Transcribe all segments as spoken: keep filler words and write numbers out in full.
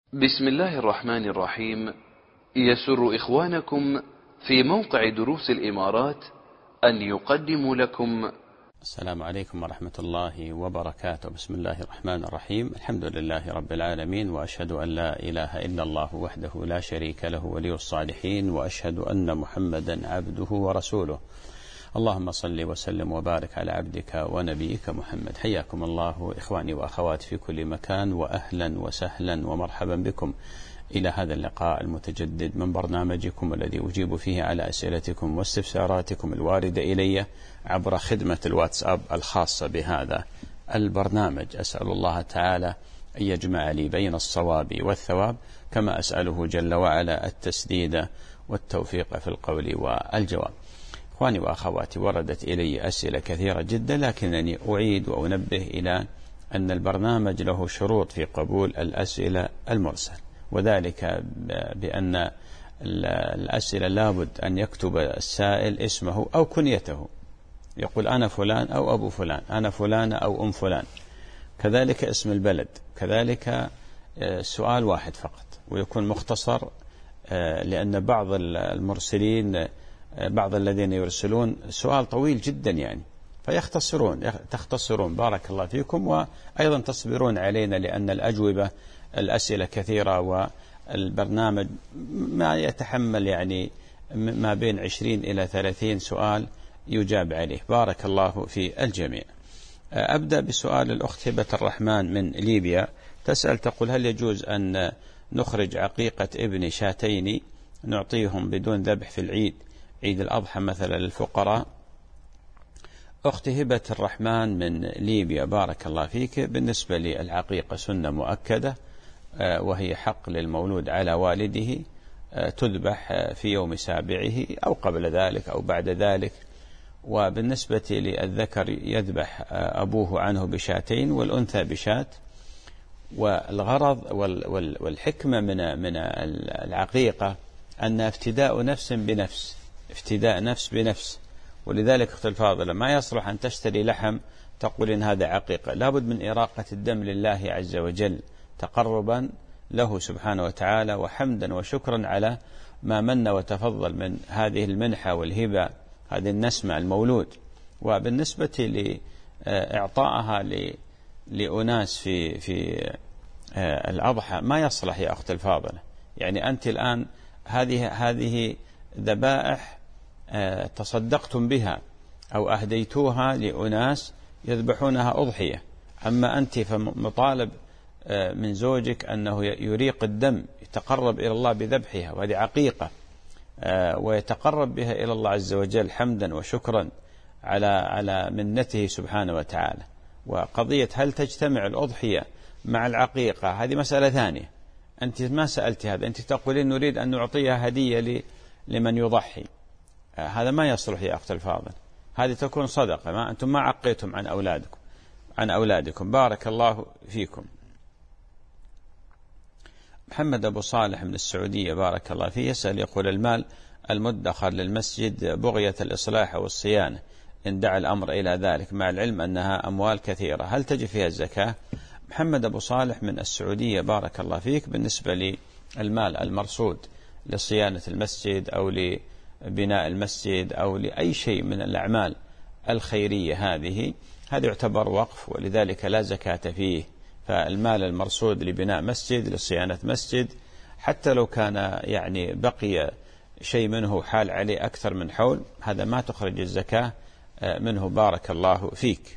بسم الله الرحمن الرحيم. يسر إخوانكم في موقع دروس الإمارات أن يقدموا لكم. السلام عليكم ورحمة الله وبركاته. بسم الله الرحمن الرحيم. الحمد لله رب العالمين، وأشهد أن لا إله إلا الله وحده لا شريك له ولي الصالحين، وأشهد أن محمدا عبده ورسوله. اللهم صل وسلم وبارك على عبدك ونبيك محمد. حياكم الله إخواني وأخواتي في كل مكان، وأهلا وسهلا ومرحبا بكم إلى هذا اللقاء المتجدد من برنامجكم الذي أجيب فيه على أسئلتكم واستفساراتكم الواردة إلي عبر خدمة الواتساب الخاصة بهذا البرنامج. أسأل الله تعالى أن يجمع لي بين الصواب والثواب، كما أسأله جل وعلا التسديد والتوفيق في القول والجواب. إخواني وأخواتي، وردت إلي أسئلة كثيرة جدا، لكنني أعيد وأنبه إلى أن البرنامج له شروط في قبول الأسئلة المرسل، وذلك بأن الأسئلة لابد أن يكتب السائل اسمه أو كنيته، يقول أنا فلان أو أبو فلان، أنا فلان أو أم فلان، كذلك اسم البلد، كذلك سؤال واحد فقط ويكون مختصر، لأن بعض المرسلين بعض الذين يرسلون سؤال طويل جدا يعني فيختصرون تختصرون بارك الله فيكم، وأيضا تصبرون علينا لأن الأجوبة الأسئلة كثيرة، والبرنامج ما يتحمل يعني ما بين عشرين إلى ثلاثين سؤال يجاب عليه. بارك الله في الجميع. أبدأ بسؤال الأخت هبة الرحمن من ليبيا، تسأل تقول: هل يجوز أن نخرج عقيقة ابن شاتين نعطيهم بدون ذبح في العيد، عيد الأضحى مثلا للفقراء؟ أخت هبة الرحمن من ليبيا، بارك الله فيك. بالنسبة للعقيقة سنة مؤكدة، وهي حق للمولود على والده، تذبح في يوم سابعه أو قبل ذلك أو بعد ذلك. وبالنسبة للذكر يذبح أبوه عنه بشاتين والأنثى بشات. والغرض والحكمة من من العقيقة أن افتداء نفس بنفس، افتداء نفس بنفس. ولذلك أخت الفاضلة، ما يصلح أن تشتري لحم تقول إن هذا عقيقة، لابد من إراقة الدم لله عز وجل تقربا له سبحانه وتعالى، وحمدا وشكرا على ما من وتفضل من هذه المنحة والهبة، هذه النسمة المولود. وبالنسبة لإعطائها لأناس في في الأضحى ما يصلح يا أخت الفاضلة. يعني أنت الآن هذه هذه ذبائح تصدقتم بها أو أهديتوها لأناس يذبحونها أضحية، أما أنت فمطالب من زوجك أنه يريق الدم يتقرب إلى الله بذبحها، وهذه عقيقة، ويتقرب بها إلى الله عز وجل حمدا وشكرا على على منته سبحانه وتعالى. وقضية هل تجتمع الأضحية مع العقيقة هذه مسألة ثانية، أنت ما سألت هذا، أنت تقولين نريد أن نعطيها هدية لمن يضحي، هذا ما يصلح يا أخت الفاضل، هذه تكون صدقة، ما أنتم ما عقيتم عن أولادكم عن أولادكم بارك الله فيكم. محمد أبو صالح من السعودية، بارك الله فيه، يسأل يقول: المال المدخر للمسجد بغية الإصلاح والصيانة إن دعا الأمر إلى ذلك، مع العلم أنها أموال كثيرة، هل تجب فيها الزكاة؟ محمد أبو صالح من السعودية، بارك الله فيك، بالنسبة للمال المرصود لصيانة المسجد أو لبناء المسجد أو لأي شيء من الأعمال الخيرية هذه هذا يعتبر وقف، ولذلك لا زكاة فيه. فالمال المرصود لبناء مسجد لصيانة مسجد حتى لو كان يعني بقي شيء منه حال عليه أكثر من حول، هذا ما تخرج الزكاة منه. بارك الله فيك.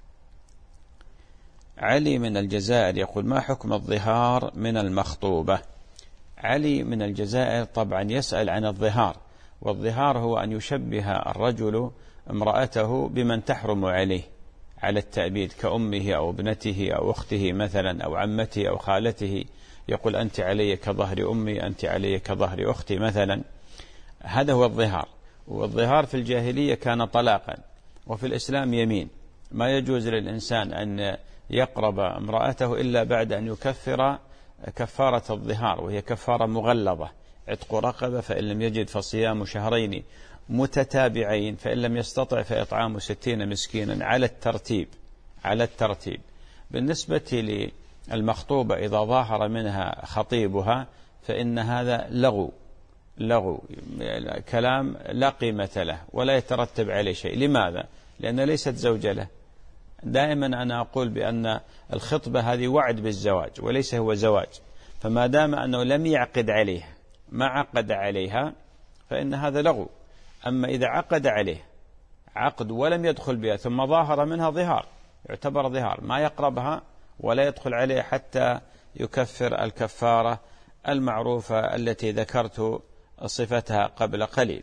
علي من الجزائر يقول: ما حكم الظهار من المخطوبة؟ علي من الجزائر طبعا يسأل عن الظهار، والظهار هو أن يشبه الرجل امرأته بمن تحرم عليه على التأبيد، كأمه أو ابنته أو أخته مثلا أو عمته أو خالته، يقول أنت علي كظهر أمي، أنت علي كظهر أختي مثلا، هذا هو الظهار. والظهار في الجاهلية كان طلاقا، وفي الإسلام يمين، ما يجوز للإنسان أن يقرب امرأته إلا بعد أن يكفر كفارة الظهار، وهي كفارة مغلظة، عتق رقبة، فإن لم يجد فصيام شهرين متتابعين، فإن لم يستطع فإطعام ستين مسكينا على الترتيب على الترتيب. بالنسبة المخطوبة إذا ظاهر منها خطيبها فإن هذا لغو لغو كلام لا قيمة له ولا يترتب عليه شيء. لماذا؟ لأن ليست زوجة له. دائما أنا أقول بأن الخطبة هذه وعد بالزواج وليس هو زواج، فما دام أنه لم يعقد عليها ما عقد عليها فإن هذا لغو. أما إذا عقد عليه عقد ولم يدخل بها ثم ظاهر منها ظهار يعتبر ظهار، ما يقربها ولا يدخل عليه حتى يكفر الكفارة المعروفة التي ذكرت صفتها قبل قليل.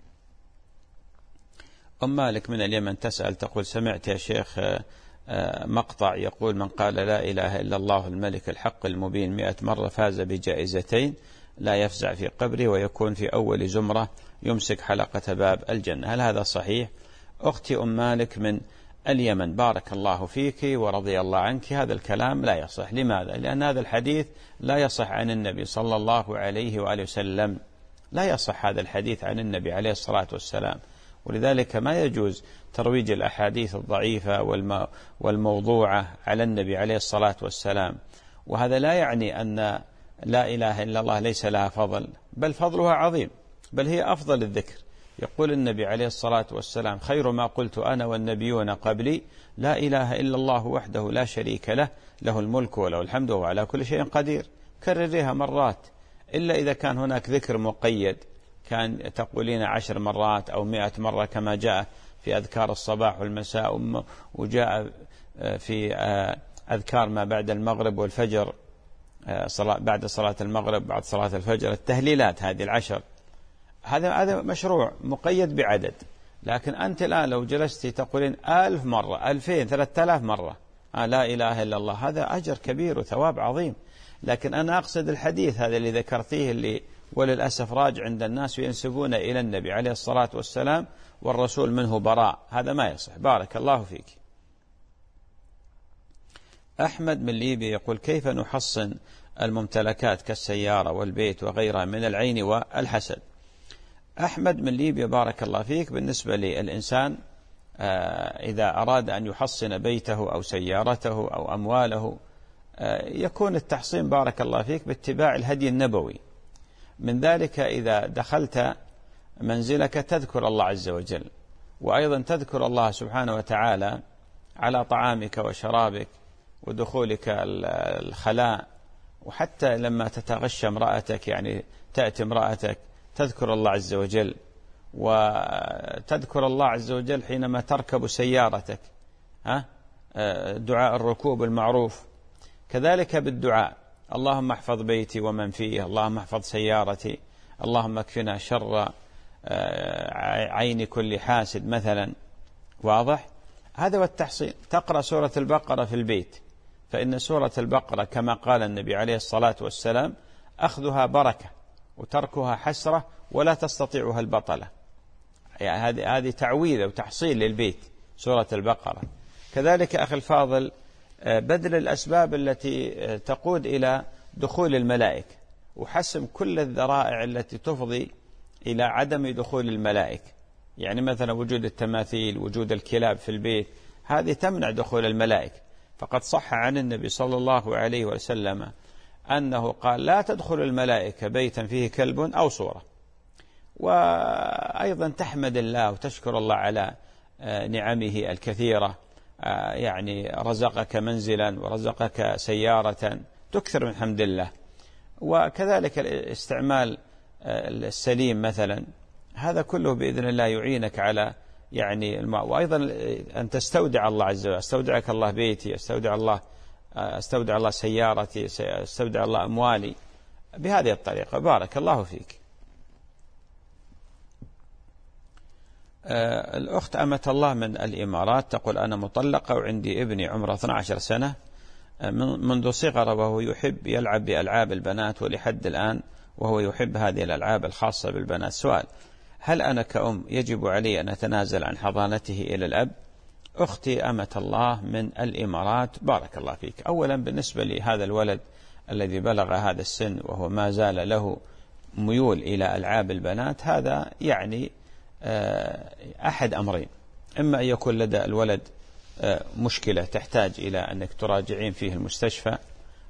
أم مالك من اليمن تسأل تقول: سمعت يا شيخ مقطع يقول: من قال لا إله إلا الله الملك الحق المبين مئة مرة فاز بجائزتين لا يفزع في قبره ويكون في أول زمرة يمسك حلقة باب الجنة. هل هذا صحيح؟ أختي أم مالك من اليمن، بارك الله فيك ورضي الله عنك، هذا الكلام لا يصح. لماذا؟ لأن هذا الحديث لا يصح عن النبي صلى الله عليه وآله وسلم، لا يصح هذا الحديث عن النبي عليه الصلاة والسلام، ولذلك ما يجوز ترويج الأحاديث الضعيفة والموضوعة على النبي عليه الصلاة والسلام. وهذا لا يعني أن لا إله إلا الله ليس لها فضل، بل فضلها عظيم، بل هي أفضل الذكر. يقول النبي عليه الصلاة والسلام: خير ما قلت أنا والنبيون قبلي لا إله إلا الله وحده لا شريك له له الملك وله الحمد وهو على كل شيء قدير. كررها مرات، إلا إذا كان هناك ذكر مقيد كان تقولين عشر مرات أو مئة مرة كما جاء في أذكار الصباح والمساء، وجاء في أذكار ما بعد المغرب والفجر، بعد صلاة المغرب بعد صلاة الفجر، التهليلات هذه العشر، هذا هذا مشروع مقيد بعدد. لكن أنت الآن لو جلستي تقولين ألف مرة ألفين ثلاثة آلاف مرة آه لا إله إلا الله، هذا أجر كبير وثواب عظيم. لكن أنا أقصد الحديث هذا اللي ذكرتيه اللي وللأسف راج عند الناس وينسبون إلى النبي عليه الصلاة والسلام والرسول منه براء، هذا ما يصح. بارك الله فيك. أحمد من ليبيا يقول: كيف نحصن الممتلكات كالسيارة والبيت وغيرها من العين والحسد؟ أحمد من ليبيا بارك الله فيك، بالنسبة للإنسان إذا أراد أن يحصن بيته أو سيارته أو أمواله يكون التحصين بارك الله فيك باتباع الهدي النبوي. من ذلك إذا دخلت منزلك تذكر الله عز وجل، وأيضا تذكر الله سبحانه وتعالى على طعامك وشرابك ودخولك الخلاء، وحتى لما تتغشى امرأتك، يعني تأتي امرأتك تذكر الله عز وجل، وتذكر الله عز وجل حينما تركب سيارتك، ها دعاء الركوب المعروف. كذلك بالدعاء: اللهم احفظ بيتي ومن فيه، اللهم احفظ سيارتي، اللهم اكفنا شر عين كل حاسد مثلا. واضح؟ هذا هو التحصين. تقرأ سورة البقرة في البيت، فإن سورة البقرة كما قال النبي عليه الصلاة والسلام: أخذها بركة وتركها حسرة ولا تستطيعها البطلة. يعني هذه هذه تعويذة وتحصيل للبيت سورة البقرة. كذلك أخي الفاضل بذل الأسباب التي تقود إلى دخول الملائكة، وحسم كل الذرائع التي تفضي إلى عدم دخول الملائكة، يعني مثلا وجود التماثيل، وجود الكلاب في البيت، هذه تمنع دخول الملائكة. فقد صح عن النبي صلى الله عليه وسلم أنه قال: لا تدخل الملائكة بيتا فيه كلب أو صورة. وأيضا تحمد الله وتشكر الله على نعمه الكثيرة، يعني رزقك منزلا ورزقك سيارة، تكثر من حمد الله. وكذلك الاستعمال السليم مثلا، هذا كله بإذن الله يعينك على يعني الماء. وأيضا أن تستودع الله عز وجل: استودعك الله بيتي، استودع الله استودع الله سيارتي، استودع الله أموالي، بهذه الطريقة. بارك الله فيك. الأخت أمة الله من الإمارات تقول: أنا مطلقة وعندي ابني عمره اثنتي عشرة سنة، منذ صغره وهو يحب يلعب بألعاب البنات، ولحد الآن وهو يحب هذه الألعاب الخاصة بالبنات. سؤال: هل أنا كأم يجب علي أن أتنازل عن حضانته إلى الأب؟ أختي أمة الله من الإمارات بارك الله فيك. أولا بالنسبة لهذا الولد الذي بلغ هذا السن وهو ما زال له ميول إلى ألعاب البنات، هذا يعني أحد أمرين: إما أن يكون لدى الولد مشكلة تحتاج إلى أنك تراجعين فيه المستشفى،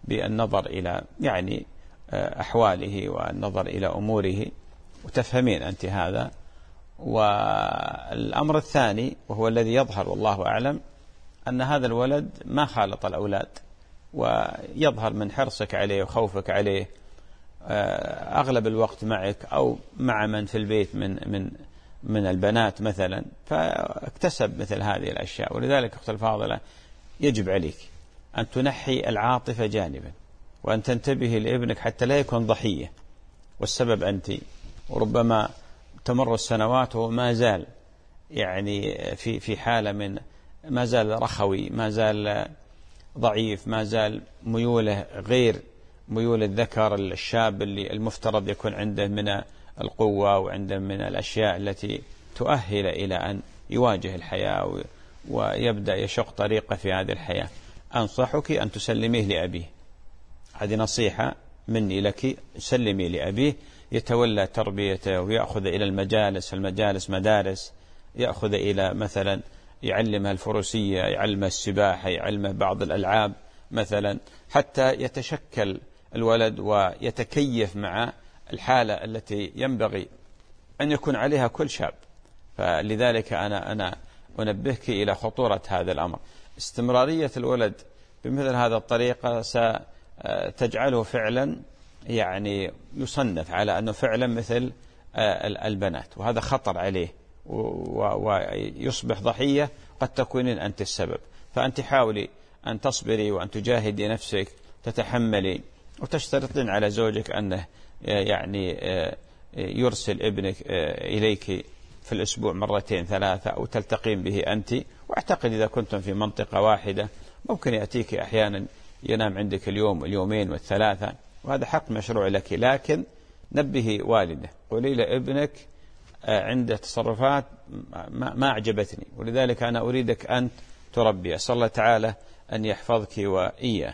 بالنظر إلى يعني أحواله والنظر إلى أموره، وتفهمين أنت هذا. والأمر الثاني وهو الذي يظهر والله أعلم أن هذا الولد ما خالط الأولاد، ويظهر من حرصك عليه وخوفك عليه أغلب الوقت معك أو مع من في البيت من من من البنات مثلا، فاكتسب مثل هذه الأشياء. ولذلك أختي الفاضلة يجب عليك أن تنحي العاطفة جانبا، وأن تنتبهي لابنك حتى لا يكون ضحية، والسبب أنت. وربما تمر السنوات وما زال يعني في في حالة من ما زال رخوي، ما زال ضعيف، ما زال ميوله غير ميول الذكر الشاب اللي المفترض يكون عنده من القوة وعنده من الأشياء التي تؤهل إلى أن يواجه الحياة ويبدأ يشق طريقه في هذه الحياة. أنصحك أن تسلميه لأبيه، هذه نصيحة مني لك، سلمي لأبيه يتولى تربيته ويأخذ إلى المجالس، المجالس مدارس، يأخذ إلى مثلا يعلمها الفروسية، يعلمها السباحة، يعلمها بعض الألعاب مثلا، حتى يتشكل الولد ويتكيف مع الحالة التي ينبغي أن يكون عليها كل شاب. فلذلك أنا أنا أنبهك إلى خطورة هذا الأمر. استمرارية الولد بمثل هذا الطريقة ستجعله فعلا يعني يصنف على أنه فعلا مثل البنات، وهذا خطر عليه ويصبح ضحية، قد تكونين أنت السبب. فأنت حاولي أن تصبري وأن تجاهدي نفسك، تتحملي، وتشترطين على زوجك أنه يعني يرسل ابنك إليك في الأسبوع مرتين ثلاثة، أو تلتقين به أنت. واعتقد إذا كنتم في منطقة واحدة ممكن يأتيك أحيانا ينام عندك اليوم واليومين والثلاثة، وهذا حق مشروع لك. لكن نبهي والده، قولي لابنك عنده تصرفات ما أعجبتني، ولذلك أنا أريدك أن تربي. أسأل الله تعالى أن يحفظك وإياه.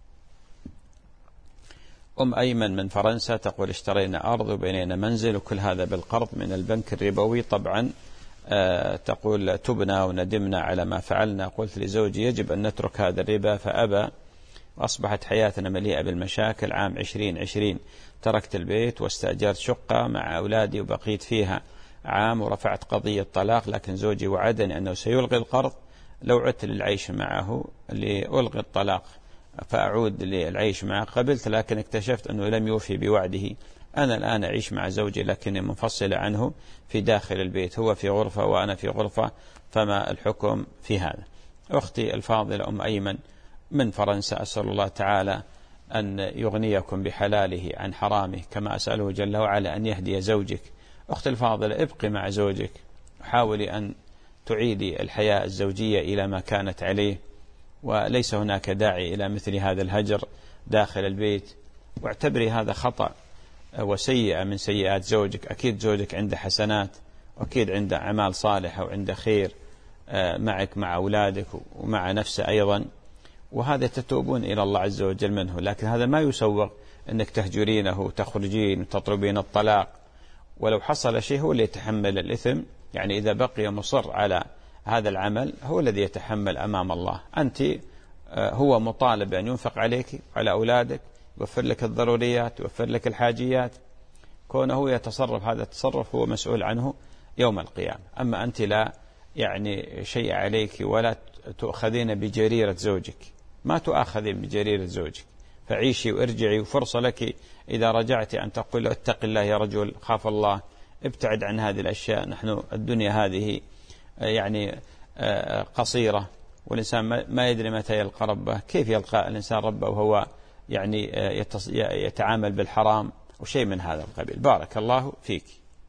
أم أيمن من فرنسا تقول اشترينا أرض وبنينا منزل وكل هذا بالقرض من البنك الربوي. طبعا آه تقول تبنا وندمنا على ما فعلنا. قلت لزوجي يجب أن نترك هذا الربا فأبى، وأصبحت حياتنا مليئة بالمشاكل. عام عشرين عشرين تركت البيت واستأجرت شقة مع أولادي وبقيت فيها عام، ورفعت قضية طلاق، لكن زوجي وعدني أنه سيلغي القرض لو عدت للعيش معه لألغي الطلاق فأعود للعيش معه. قبلت لكن اكتشفت أنه لم يوفي بوعده. أنا الآن أعيش مع زوجي لكني منفصلة عنه في داخل البيت، هو في غرفة وأنا في غرفة، فما الحكم في هذا؟ أختي الفاضلة أم أيمن من فرنسا، أسأل الله تعالى أن يغنيكم بحلاله عن حرامه، كما أسأله جل وعلا أن يهدي زوجك. أختي الفاضلة ابقي مع زوجك، وحاولي أن تعيدي الحياة الزوجية إلى ما كانت عليه، وليس هناك داعي إلى مثل هذا الهجر داخل البيت. واعتبري هذا خطأ وسيئة من سيئات زوجك. أكيد زوجك عنده حسنات، وأكيد عنده أعمال صالحة وعنده خير معك مع أولادك ومع نفسه أيضا، وهذا تتوبون إلى الله عز وجل منه. لكن هذا ما يسوغ أنك تهجرينه وتخرجين وتطلبين الطلاق، ولو حصل شيء هو اللي يتحمل الإثم. يعني إذا بقي مصر على هذا العمل هو الذي يتحمل أمام الله. أنت هو مطالب أن ينفق عليك وعلى أولادك، يوفر لك الضروريات، يوفر لك الحاجيات. كونه يتصرف هذا التصرف هو مسؤول عنه يوم القيامة. أما أنت لا يعني شيء عليك، ولا تؤخذين بجريرة زوجك، ما تؤخذين بجريرة زوجك. فعيشي وارجعي، وفرصة لك إذا رجعت أن تقول اتق الله يا رجل، خاف الله، ابتعد عن هذه الأشياء. نحن الدنيا هذه يعني قصيرة، والإنسان ما يدري متى يلقى ربه. كيف يلقى الإنسان ربه وهو يعني يتعامل بالحرام وشيء من هذا القبيل؟ بارك الله فيك.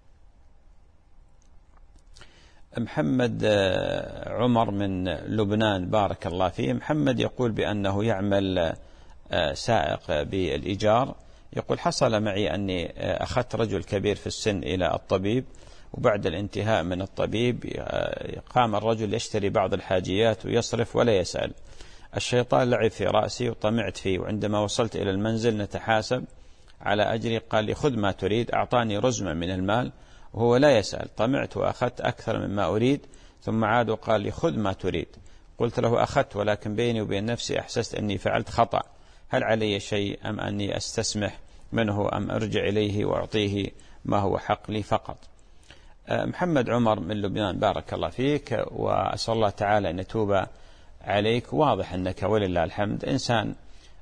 محمد عمر من لبنان بارك الله فيه. محمد يقول بأنه يعمل سائق بالإيجار. يقول حصل معي أني أخذت رجل كبير في السن إلى الطبيب، وبعد الانتهاء من الطبيب قام الرجل يشتري بعض الحاجيات ويصرف ولا يسأل. الشيطان لعب في رأسي وطمعت فيه، وعندما وصلت إلى المنزل نتحاسب على أجري قال لي خذ ما تريد. أعطاني رزمة من المال وهو لا يسأل. طمعت وأخذت أكثر مما أريد، ثم عاد وقال لي خذ ما تريد. قلت له أخذت، ولكن بيني وبين نفسي أحسست أني فعلت خطأ، هل علي شيء أم أني أستسمح منه أم أرجع إليه وأعطيه ما هو حق لي فقط. محمد عمر من لبنان، بارك الله فيك، وأسأل الله تعالى أن يتوب عليك. واضح أنك ولله الحمد إنسان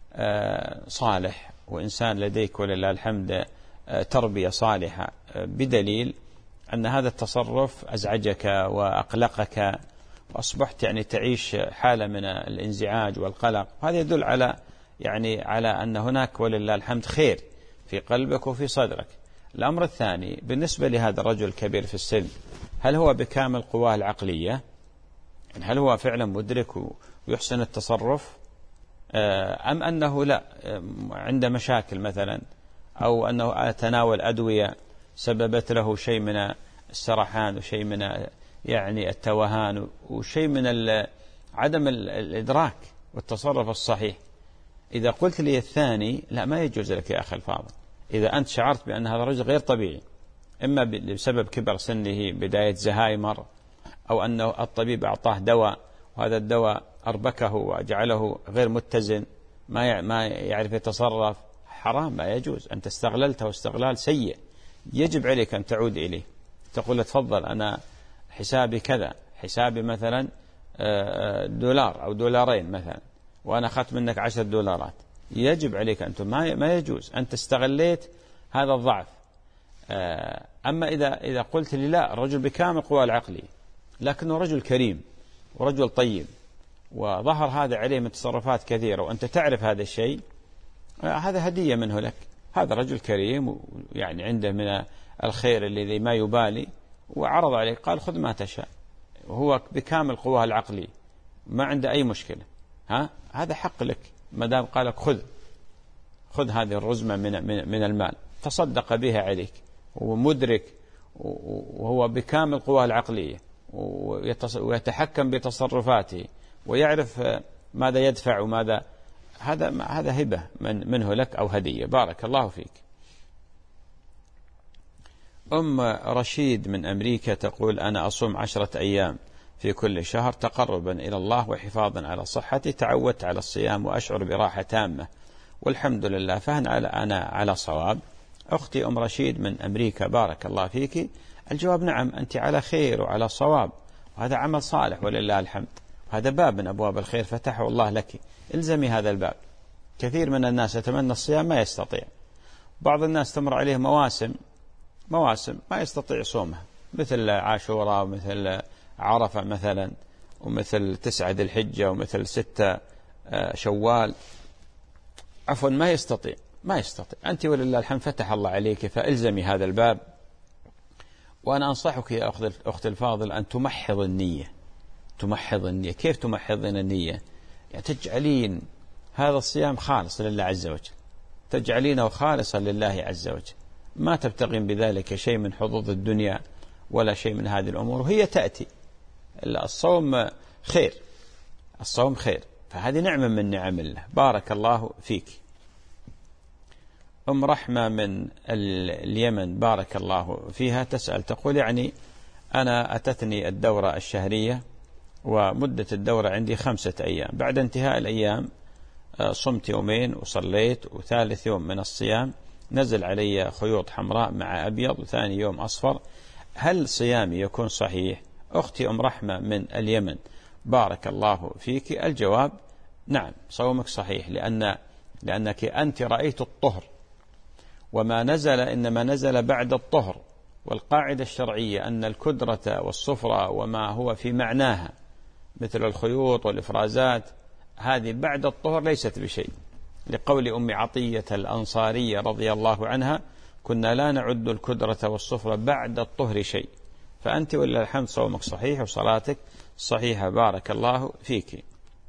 صالح، وإنسان لديك ولله الحمد تربية صالحة، بدليل أن هذا التصرف أزعجك وأقلقك، وأصبحت يعني تعيش حالة من الانزعاج والقلق. هذا يدل على يعني على أن هناك ولله الحمد خير في قلبك وفي صدرك. الأمر الثاني بالنسبة لهذا الرجل الكبير في السن، هل هو بكامل قواه العقلية؟ هل هو فعلا مدرك ويحسن التصرف، أم أنه لا عنده مشاكل مثلا، أو أنه تناول أدوية سببت له شيء من السرحان وشيء من يعني التوهان وشيء من عدم الإدراك والتصرف الصحيح؟ إذا قلت لي الثاني لا، ما يجوز لك يا أخي الفاضل. إذا أنت شعرت بأن هذا الرجل غير طبيعي، إما بسبب كبر سنه، بداية زهايمر، أو أنه الطبيب أعطاه دواء وهذا الدواء أربكه وجعله غير متزن، ما ما يعرف يتصرف، حرام، لا يجوز. أنت استغللته استغلال سيء، يجب عليك أن تعود إليه، تقول تفضل أنا حسابي كذا، حسابي مثلا دولار أو دولارين مثلا، وأنا أخذت منك عشر دولارات، يجب عليك أن ما ما يجوز، أنت استغليت هذا الضعف. أما إذا إذا قلت لي لا، الرجل بكامل قواه العقلي لكنه رجل كريم ورجل طيب، وظهر هذا عليه من تصرفات كثيرة وأنت تعرف هذا الشيء، هذا هدية منه لك. هذا رجل كريم يعني عنده من الخير الذي ما يبالي، وعرض عليك قال خذ ما تشاء، وهو بكامل قواه العقلي ما عنده أي مشكلة، ها هذا حق لك ما دام قالك خذ خذ هذه الرزمة من من من المال، تصدق بها عليك، ومدرك وهو بكامل قواه العقلية ويتحكم بتصرفاته ويعرف ماذا يدفع وماذا، هذا هذا هبة من منه لك أو هدية. بارك الله فيك. أم رشيد من أمريكا تقول أنا أصوم عشرة أيام في كل شهر تقربا إلى الله وحفاظا على صحتي، تعودت على الصيام وأشعر براحة تامة والحمد لله، فهل أنا على صواب؟ أختي أم رشيد من أمريكا، بارك الله فيك. الجواب نعم، أنت على خير وعلى صواب، وهذا عمل صالح ولله الحمد، هذا باب من أبواب الخير فتحه الله لك، الزمي هذا الباب. كثير من الناس يتمنى الصيام ما يستطيع، بعض الناس تمر عليه مواسم مواسم ما يستطيع صومها، مثل عاشوراء ومثل عرفة مثلا، ومثل تسعة ذي الحجة، ومثل ستة شوال، عفوا ما يستطيع ما يستطيع أنت ولله الحمد فتح الله عليك، فالزمي هذا الباب. وأنا أنصحك يا أخت الفاضل أن تمحض النية، تمحض النية. كيف تمحضين النية؟ يعني تجعلين هذا الصيام خالص لله عز وجل، تجعلينه خالصا لله عز وجل، ما تبتغين بذلك شيء من حظوظ الدنيا ولا شيء من هذه الأمور، وهي تأتي. الصوم خير، الصوم خير، فهذه نعمة من نعم الله. بارك الله فيك. أم رحمة من اليمن، بارك الله فيها، تسأل تقول يعني أنا أتتني الدورة الشهرية ومدة الدورة عندي خمسة أيام، بعد انتهاء الأيام صمت يومين وصليت، وثالث يوم من الصيام نزل علي خيوط حمراء مع أبيض، وثاني يوم أصفر، هل صيامي يكون صحيح؟ أختي أم رحمة من اليمن، بارك الله فيك. الجواب نعم، صومك صحيح، لأن لأنك أنت رأيت الطهر، وما نزل إنما نزل بعد الطهر، والقاعدة الشرعية أن الكدرة والصفرة وما هو في معناها مثل الخيوط والإفرازات هذه بعد الطهر ليست بشيء، لقول أم عطية الأنصارية رضي الله عنها كنا لا نعد الكدرة والصفرة بعد الطهر شيء. فأنت ولله الحمد صومك صحيح وصلاتك صحيحة، بارك الله فيك.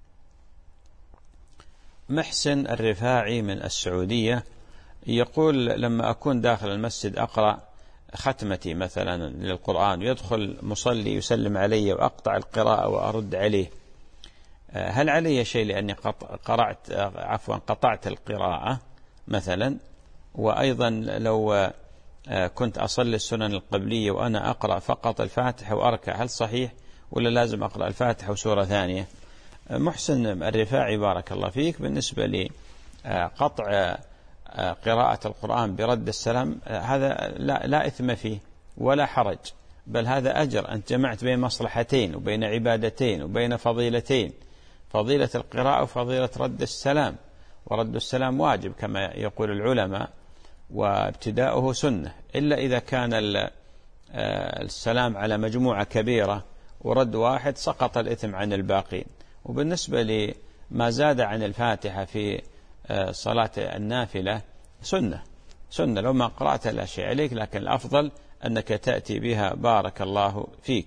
محسن الرفاعي من السعودية يقول لما أكون داخل المسجد أقرأ ختمتي مثلا للقرآن، ويدخل مصلي يسلم علي وأقطع القراءة وأرد عليه، هل علي شيء لأني قرأت عفوا قطعت القراءة مثلا؟ وأيضا لو كنت أصلي السنن القبلية وأنا أقرأ فقط الفاتحة وأركع، هل صحيح ولا لازم أقرأ الفاتحة وسورة ثانية؟ محسن الرفاعي بارك الله فيك، بالنسبة قطع قراءة القرآن برد السلام هذا لا, لا إثم فيه ولا حرج، بل هذا أجر، أنت جمعت بين مصلحتين وبين عبادتين وبين فضيلتين، فضيلة القراءة وفضيلة رد السلام. ورد السلام واجب كما يقول العلماء، وابتداؤه سنة، إلا إذا كان السلام على مجموعة كبيرة ورد واحد سقط الإثم عن الباقين. وبالنسبة لما زاد عن الفاتحة في صلاة النافلة سنة سنة لو ما قرأت لا شيء عليك، لكن الأفضل أنك تأتي بها بارك الله فيك.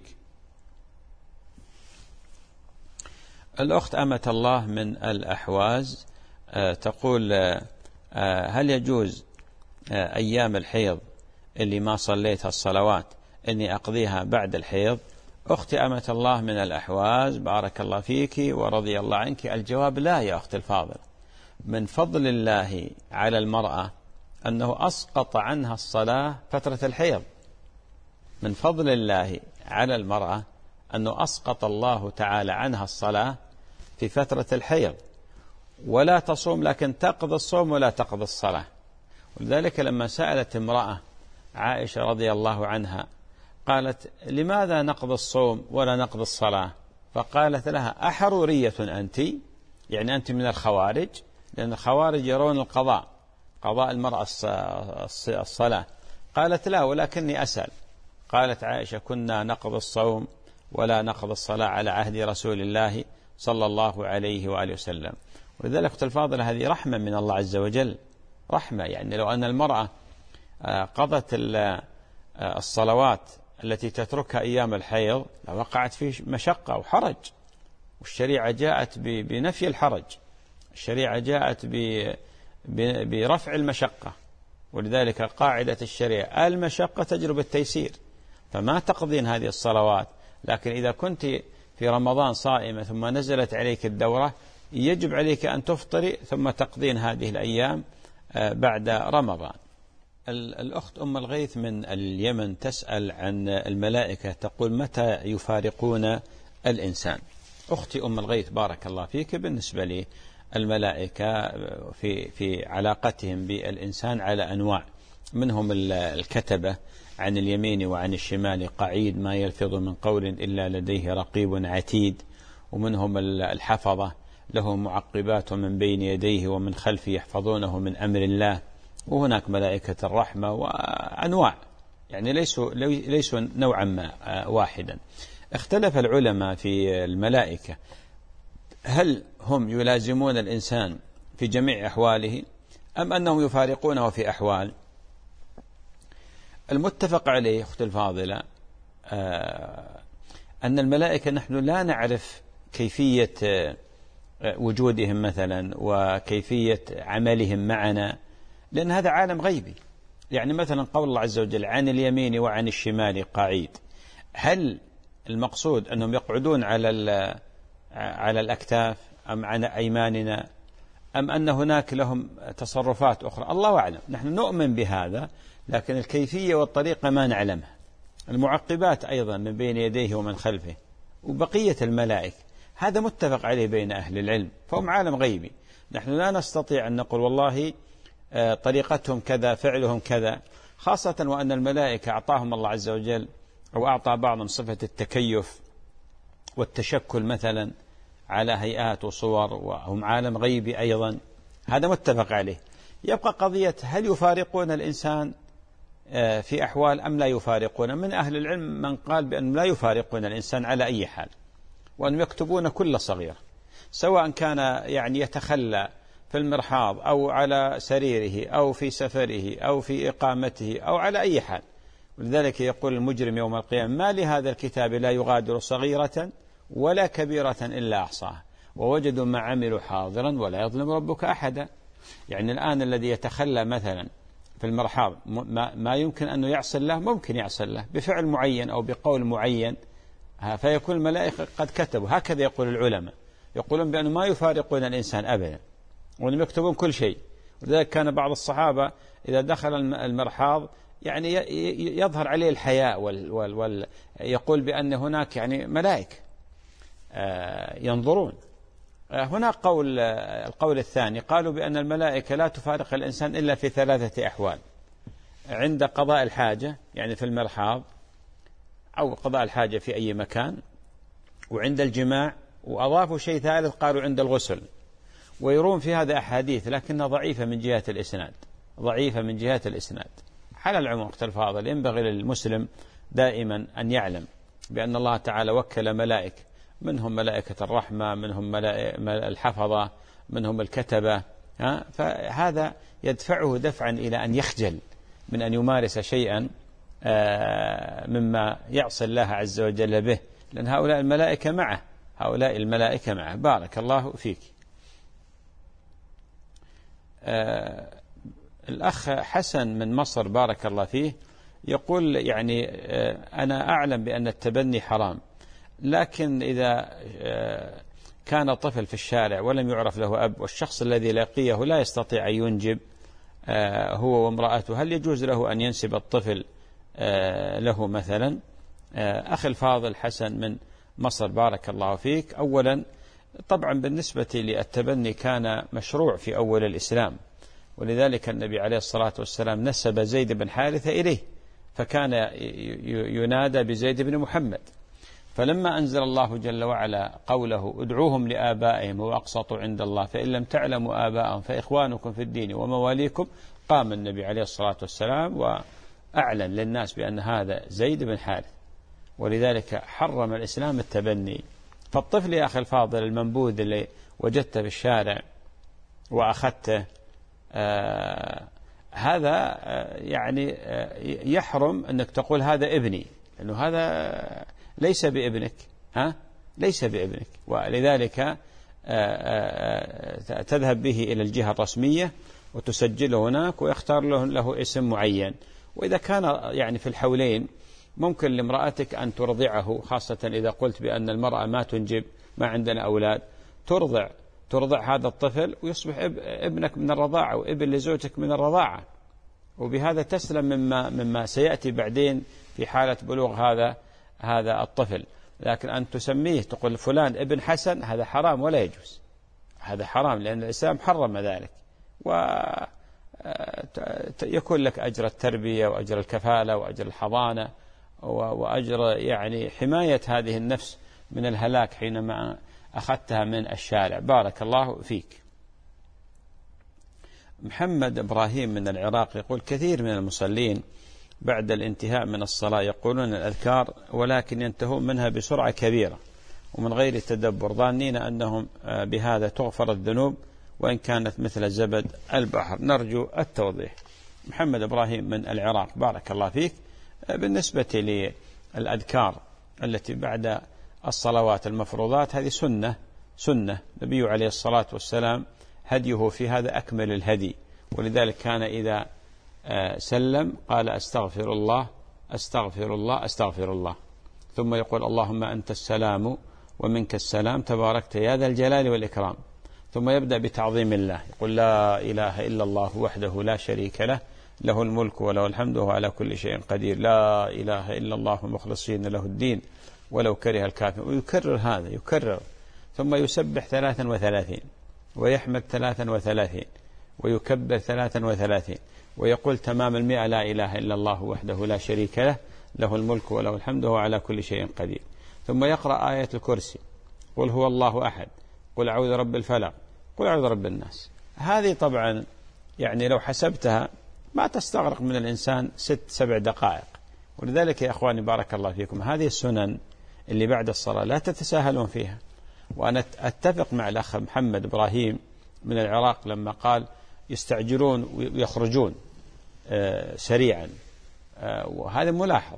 الأخت أمة الله من الأحواز تقول هل يجوز أيام الحيض اللي ما صليتها الصلوات أني أقضيها بعد الحيض؟ أختي أمة الله من الأحواز بارك الله فيك ورضي الله عنك، الجواب لا يا أختي الفاضل. من فضل الله على المرأة أنه أسقط عنها الصلاة فترة الحيض، من فضل الله على المرأة أنه أسقط الله تعالى عنها الصلاة في فترة الحيض، ولا تصوم لكن تقضي الصوم ولا تقضي الصلاة. ولذلك لما سألت امرأة عائشة رضي الله عنها قالت لماذا نقضي الصوم ولا نقضي الصلاة؟ فقالت لها أحرورية أنت؟ يعني أنت من الخوارج؟ لأن الخوارج يرون القضاء، قضاء المرأة الصلاة. قالت لا ولكني أسأل. قالت عائشة كنا نقضي الصوم ولا نقضي الصلاة على عهد رسول الله صلى الله عليه وآله وسلم. ولذلك أختي الفاضلة هذه رحمة من الله عز وجل، رحمة. يعني لو أن المرأة قضت الصلوات التي تتركها أيام الحيض لوقعت في مشقة وحرج، والشريعة جاءت بنفي الحرج، الشريعة جاءت برفع المشقة. ولذلك قاعدة الشريعة المشقة تجلب التيسير، فما تقضين هذه الصلوات. لكن إذا كنت في رمضان صائمة ثم نزلت عليك الدورة يجب عليك أن تفطري ثم تقضين هذه الأيام بعد رمضان. الأخت أم الغيث من اليمن تسأل عن الملائكة، تقول متى يفارقون الإنسان؟ أختي أم الغيث بارك الله فيك، بالنسبة لي الملائكة في في علاقتهم بالإنسان على أنواع، منهم الكتبة عن اليمين وعن الشمال قعيد ما يلفظ من قول إلا لديه رقيب عتيد، ومنهم الحفظة له معقبات من بين يديه ومن خلفه يحفظونه من أمر الله، وهناك ملائكة الرحمة وأنواع، يعني ليسوا ليسوا نوعا ما واحدا. اختلف العلماء في الملائكة، هل هم يلازمون الإنسان في جميع أحواله أم أنهم يفارقونه في أحوال؟ المتفق عليه أختي الفاضلة أن الملائكة نحن لا نعرف كيفية وجودهم مثلا وكيفية عملهم معنا، لأن هذا عالم غيبي. يعني مثلا قول الله عز وجل عن اليمين وعن الشمال قعيد، هل المقصود أنهم يقعدون على على الأكتاف أم عن أيماننا أم أن هناك لهم تصرفات أخرى؟ الله أعلم، نحن نؤمن بهذا لكن الكيفية والطريقة ما نعلمها. المعقبات أيضا من بين يديه ومن خلفه وبقية الملائكة، هذا متفق عليه بين أهل العلم، فهم عالم غيبي. نحن لا نستطيع أن نقول والله طريقتهم كذا فعلهم كذا، خاصة وأن الملائكة أعطاهم الله عز وجل أو أعطى بعضهم صفة التكيف والتشكل مثلا على هيئات وصور، وهم عالم غيبي أيضا، هذا متفق عليه. يبقى قضية هل يفارقون الإنسان في أحوال أم لا يفارقون؟ من أهل العلم من قال بأن لا يفارقون الإنسان على أي حال، وأن يكتبون كل صغيرة، سواء كان يعني يتخلى في المرحاض أو على سريره أو في سفره أو في إقامته أو على أي حال. ولذلك يقول المجرم يوم القيامة ما لهذا الكتاب لا يغادر صغيرة ولا كبيرة إلا أحصاها ووجدوا ما عملوا حاضرا ولا يظلم ربك أحدا. يعني الآن الذي يتخلى مثلا في المرحاض ما يمكن أنه يعصل له، ممكن يعصل له بفعل معين أو بقول معين، فيكون الملائكة قد كتبوا. هكذا يقول العلماء، يقولون بأنه ما يفارقون الإنسان أبدا وأنهم يكتبون كل شيء. ولذلك كان بعض الصحابة إذا دخل المرحاض يعني يظهر عليه الحياء وال وال وال يقول بأن هناك يعني ملائكة ينظرون هنا قول القول الثاني، قالوا بأن الملائكة لا تفارق الإنسان إلا في ثلاثة أحوال: عند قضاء الحاجة يعني في المرحاض، أو قضاء الحاجة في أي مكان، وعند الجماع، وأضافوا شيء ثالث قالوا عند الغسل. ويرون في هذا أحاديث لكنها ضعيفة من جهة الإسناد، ضعيفة من جهة الإسناد. على العموم أخت الفاضل، ينبغي للمسلم دائما أن يعلم بأن الله تعالى وكل ملائكة، منهم ملائكة الرحمة، منهم الحفظة، منهم الكتبة، فهذا يدفعه دفعا إلى أن يخجل من أن يمارس شيئا مما يعصي الله عز وجل به، لأن هؤلاء الملائكة معه، هؤلاء الملائكة معه. بارك الله فيك. الأخ حسن من مصر بارك الله فيه يقول يعني أنا أعلم بأن التبني حرام، لكن إذا كان طفل في الشارع ولم يعرف له أب، والشخص الذي لقيه لا يستطيع أن ينجب هو وامرأته، هل يجوز له أن ينسب الطفل له مثلا؟ أخي الفاضل حسن من مصر بارك الله فيك، أولا طبعا بالنسبة للتبني كان مشروع في أول الإسلام، ولذلك النبي عليه الصلاة والسلام نسب زيد بن حارثة إليه، فكان ينادى بزيد بن محمد. فلما أنزل الله جل وعلا قوله ادعوهم لآبائهم وأقسطوا عند الله فإن لم تعلموا آباءهم فإخوانكم في الدين ومواليكم، قام النبي عليه الصلاة والسلام وأعلن للناس بأن هذا زيد بن حارث، ولذلك حرم الإسلام التبني. فالطفل يا أخي الفاضل المنبوذ اللي وجدته في الشارع وأخذته، آه هذا آه يعني آه يحرم أنك تقول هذا ابني، لأنه هذا ليس بابنك، ها ليس بابنك، ولذلك آه آه تذهب به إلى الجهة الرسمية وتسجله هناك ويختار له, له اسم معين. وإذا كان يعني في الحولين ممكن لامرأتك أن ترضعه، خاصة إذا قلت بأن المرأة ما تنجب، ما عندنا أولاد، ترضع ترضع هذا الطفل ويصبح ابنك من الرضاعة وابن لزوجك من الرضاعة، وبهذا تسلم مما مما سيأتي بعدين في حالة بلوغ هذا هذا الطفل. لكن أن تسميه تقول فلان ابن حسن، هذا حرام ولا يجوز، هذا حرام، لأن الإسلام حرم ذلك، ويكون لك أجر التربية وأجر الكفالة وأجر الحضانة وأجر يعني حماية هذه النفس من الهلاك حينما أخذتها من الشارع. بارك الله فيك. محمد إبراهيم من العراق يقول كثير من المصلين بعد الانتهاء من الصلاة يقولون الأذكار ولكن ينتهون منها بسرعة كبيرة ومن غير تدبر، ظانين أنهم بهذا تغفر الذنوب وإن كانت مثل زبد البحر. نرجو التوضيح. محمد إبراهيم من العراق بارك الله فيك. بالنسبة للأذكار التي بعد الصلوات المفروضات هذه سنة سنة النبي عليه الصلاة والسلام هديه في هذا أكمل الهدي، ولذلك كان إذا سلم قال أستغفر الله أستغفر الله أستغفر الله، ثم يقول اللهم أنت السلام ومنك السلام تباركت يا ذا الجلال والإكرام، ثم يبدأ بتعظيم الله، يقول لا إله إلا الله وحده لا شريك له له الملك وله الحمد وهو على كل شيء قدير، لا إله إلا الله مخلصين له الدين ولو كره الكافر. ويكرر هذا يكرر، ثم يسبح ثلاثا وثلاثين ويحمد ثلاثا وثلاثين ويكبر ثلاثا وثلاثين ويقول تمام المئة لا إله إلا الله وحده لا شريك له له الملك وله الحمد وهو على كل شيء قدير، ثم يقرأ آية الكرسي، قل هو الله أحد، قل أعوذ رب الفلق، قل أعوذ رب الناس. هذه طبعا يعني لو حسبتها ما تستغرق من الإنسان ست سبع دقائق، ولذلك يا أخواني بارك الله فيكم هذه السنن اللي بعد الصلاة لا تتساهلون فيها. وأنا أتفق مع الأخ محمد إبراهيم من العراق لما قال يستعجلون ويخرجون سريعا، وهذا ملاحظ.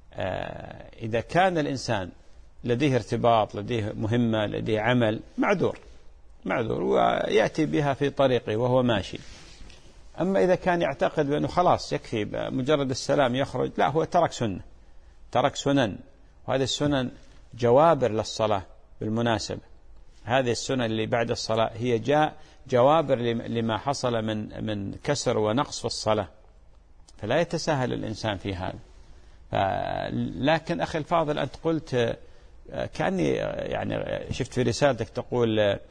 إذا كان الإنسان لديه ارتباط، لديه مهمة، لديه عمل، معذور معذور ويأتي بها في طريقه وهو ماشي. أما إذا كان يعتقد بأنه خلاص يكفي مجرد السلام يخرج، لا، هو ترك سنة، ترك سنن، وهذه السنن جوابر للصلاة. بالمناسبة هذه السنن اللي بعد الصلاة هي جاء جوابر لما حصل من من كسر ونقص في الصلاة، فلا يتساهل الإنسان في هذا. لكن أخي الفاضل أنت قلت كأني يعني شفت في رسالتك تقول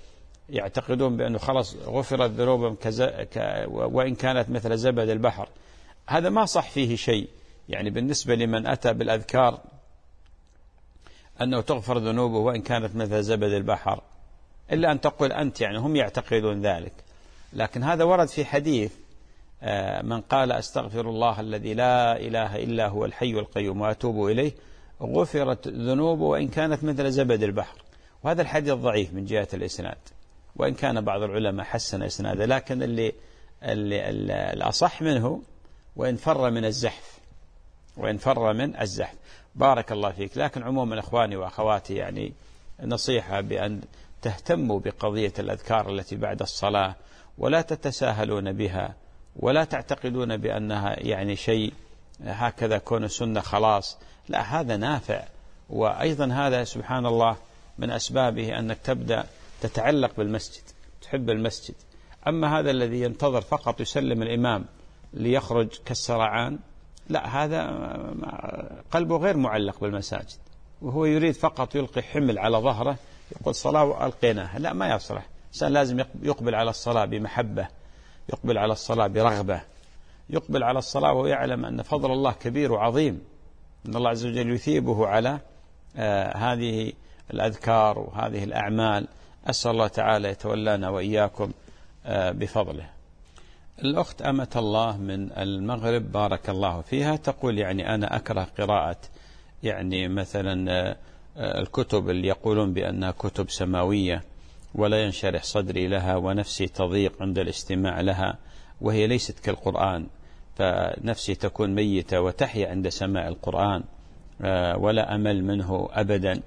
يعتقدون بأنه خلص غفرت ذنوبهم كذا وإن كانت مثل زبد البحر. هذا ما صح فيه شيء. يعني بالنسبة لمن أتى بالأذكار أنه تغفر ذنوبه وإن كانت مثل زبد البحر، إلا أن تقول أنت، يعني هم يعتقدون ذلك. لكن هذا ورد في حديث من قال أستغفر الله الذي لا إله إلا هو الحي القيوم وأتوب إليه غفرت ذنوبه وإن كانت مثل زبد البحر. وهذا الحديث ضعيف من جهة الإسناد، وإن كان بعض العلماء حسن إسناده، لكن اللي, اللي الأصح منه وإن فر من الزحف، وإن فر من الزحف. بارك الله فيك. لكن عموما إخواني وأخواتي، يعني نصيحة بأن تهتموا بقضية الأذكار التي بعد الصلاة، ولا تتساهلون بها، ولا تعتقدون بأنها يعني شيء هكذا كون سنة خلاص. لا، هذا نافع. وأيضا هذا سبحان الله من أسبابه أنك تبدأ تتعلق بالمسجد، تحب المسجد. أما هذا الذي ينتظر فقط يسلم الإمام ليخرج كالسرعان، لا، هذا قلبه غير معلق بالمساجد، وهو يريد فقط يلقي حمل على ظهره يقول صلاة وألقيناها. لا، ما يصلح. الإنسان لازم يقبل على الصلاة بمحبة، يقبل على الصلاة برغبة، يقبل على الصلاة وهو يعلم أن فضل الله كبير وعظيم، أن الله عز وجل يثيبه على آه هذه الأذكار وهذه الأعمال. أسأل الله تعالى يتولانا وإياكم آه بفضله. الأخت أمة الله من المغرب بارك الله فيها تقول يعني أنا أكره قراءة يعني مثلا آه الكتب اللي يقولون بأنها كتب سماوية، ولا ينشرح صدري لها ونفسي تضيق عند الاستماع لها، وهي ليست كالقرآن، فنفسي تكون ميتة وتحيا عند سماع القرآن، ولا أمل منه أبدا.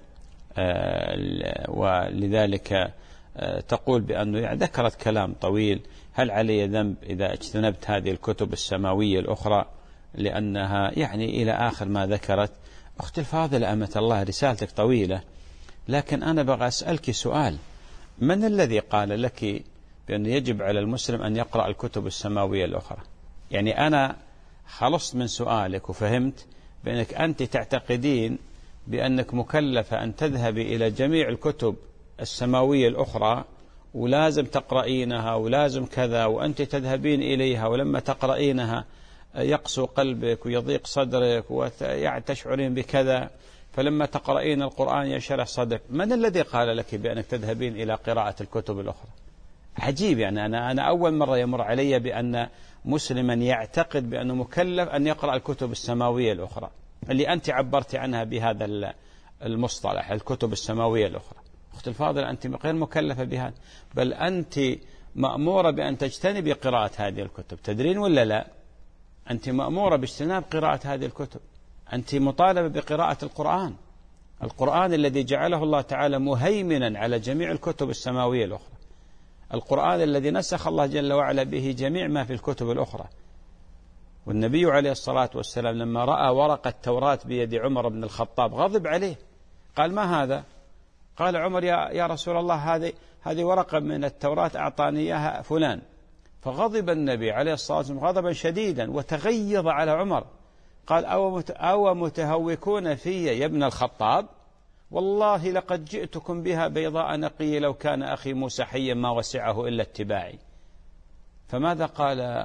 ولذلك تقول بأنه يعني ذكرت كلام طويل. هل علي ذنب إذا اجتنبت هذه الكتب السماوية الأخرى؟ لأنها يعني إلى آخر ما ذكرت. أختي الفاضلة أمة الله، رسالتك طويلة، لكن أنا بغى أسألك سؤال. من الذي قال لك بأن يجب على المسلم أن يقرأ الكتب السماوية الأخرى؟ يعني أنا خلصت من سؤالك وفهمت بأنك أنت تعتقدين بأنك مكلفة أن تذهبي إلى جميع الكتب السماوية الأخرى ولازم تقرأينها ولازم كذا، وأنت تذهبين إليها ولما تقرأينها يقسو قلبك ويضيق صدرك وتشعرين بكذا، فلما تقرأين القرآن يشرح صدرك. من الذي قال لك بأنك تذهبين إلى قراءة الكتب الأخرى؟ عجيب. يعني أنا أنا أول مرة يمر علي بأن مسلما يعتقد بأنه مكلف أن يقرأ الكتب السماوية الأخرى اللي أنت عبرت عنها بهذا المصطلح، الكتب السماوية الأخرى. أخت الفاضل، أنت غير مكلفة بهذا، بل أنت مأمورة بأن تجتنبي قراءة هذه الكتب. تدرين ولا لا؟ أنت مأمورة باجتناب قراءة هذه الكتب. أنت مطالبة بقراءة القرآن، القرآن الذي جعله الله تعالى مهيمنا على جميع الكتب السماوية الأخرى، القرآن الذي نسخ الله جل وعلا به جميع ما في الكتب الأخرى. والنبي عليه الصلاة والسلام لما رأى ورقة التوراة بيد عمر بن الخطاب غضب عليه، قال ما هذا؟ قال عمر يا, يا رسول الله هذه هذه ورقة من التوراة أعطاني إياها فلان. فغضب النبي عليه الصلاة والسلام غضبا شديدا وتغيظ على عمر، قال أو متهوكون في يا ابن الخطاب، والله لقد جئتكم بها بيضاء نقية، لو كان أخي موسى حيا ما وسعه إلا اتباعي. فماذا قال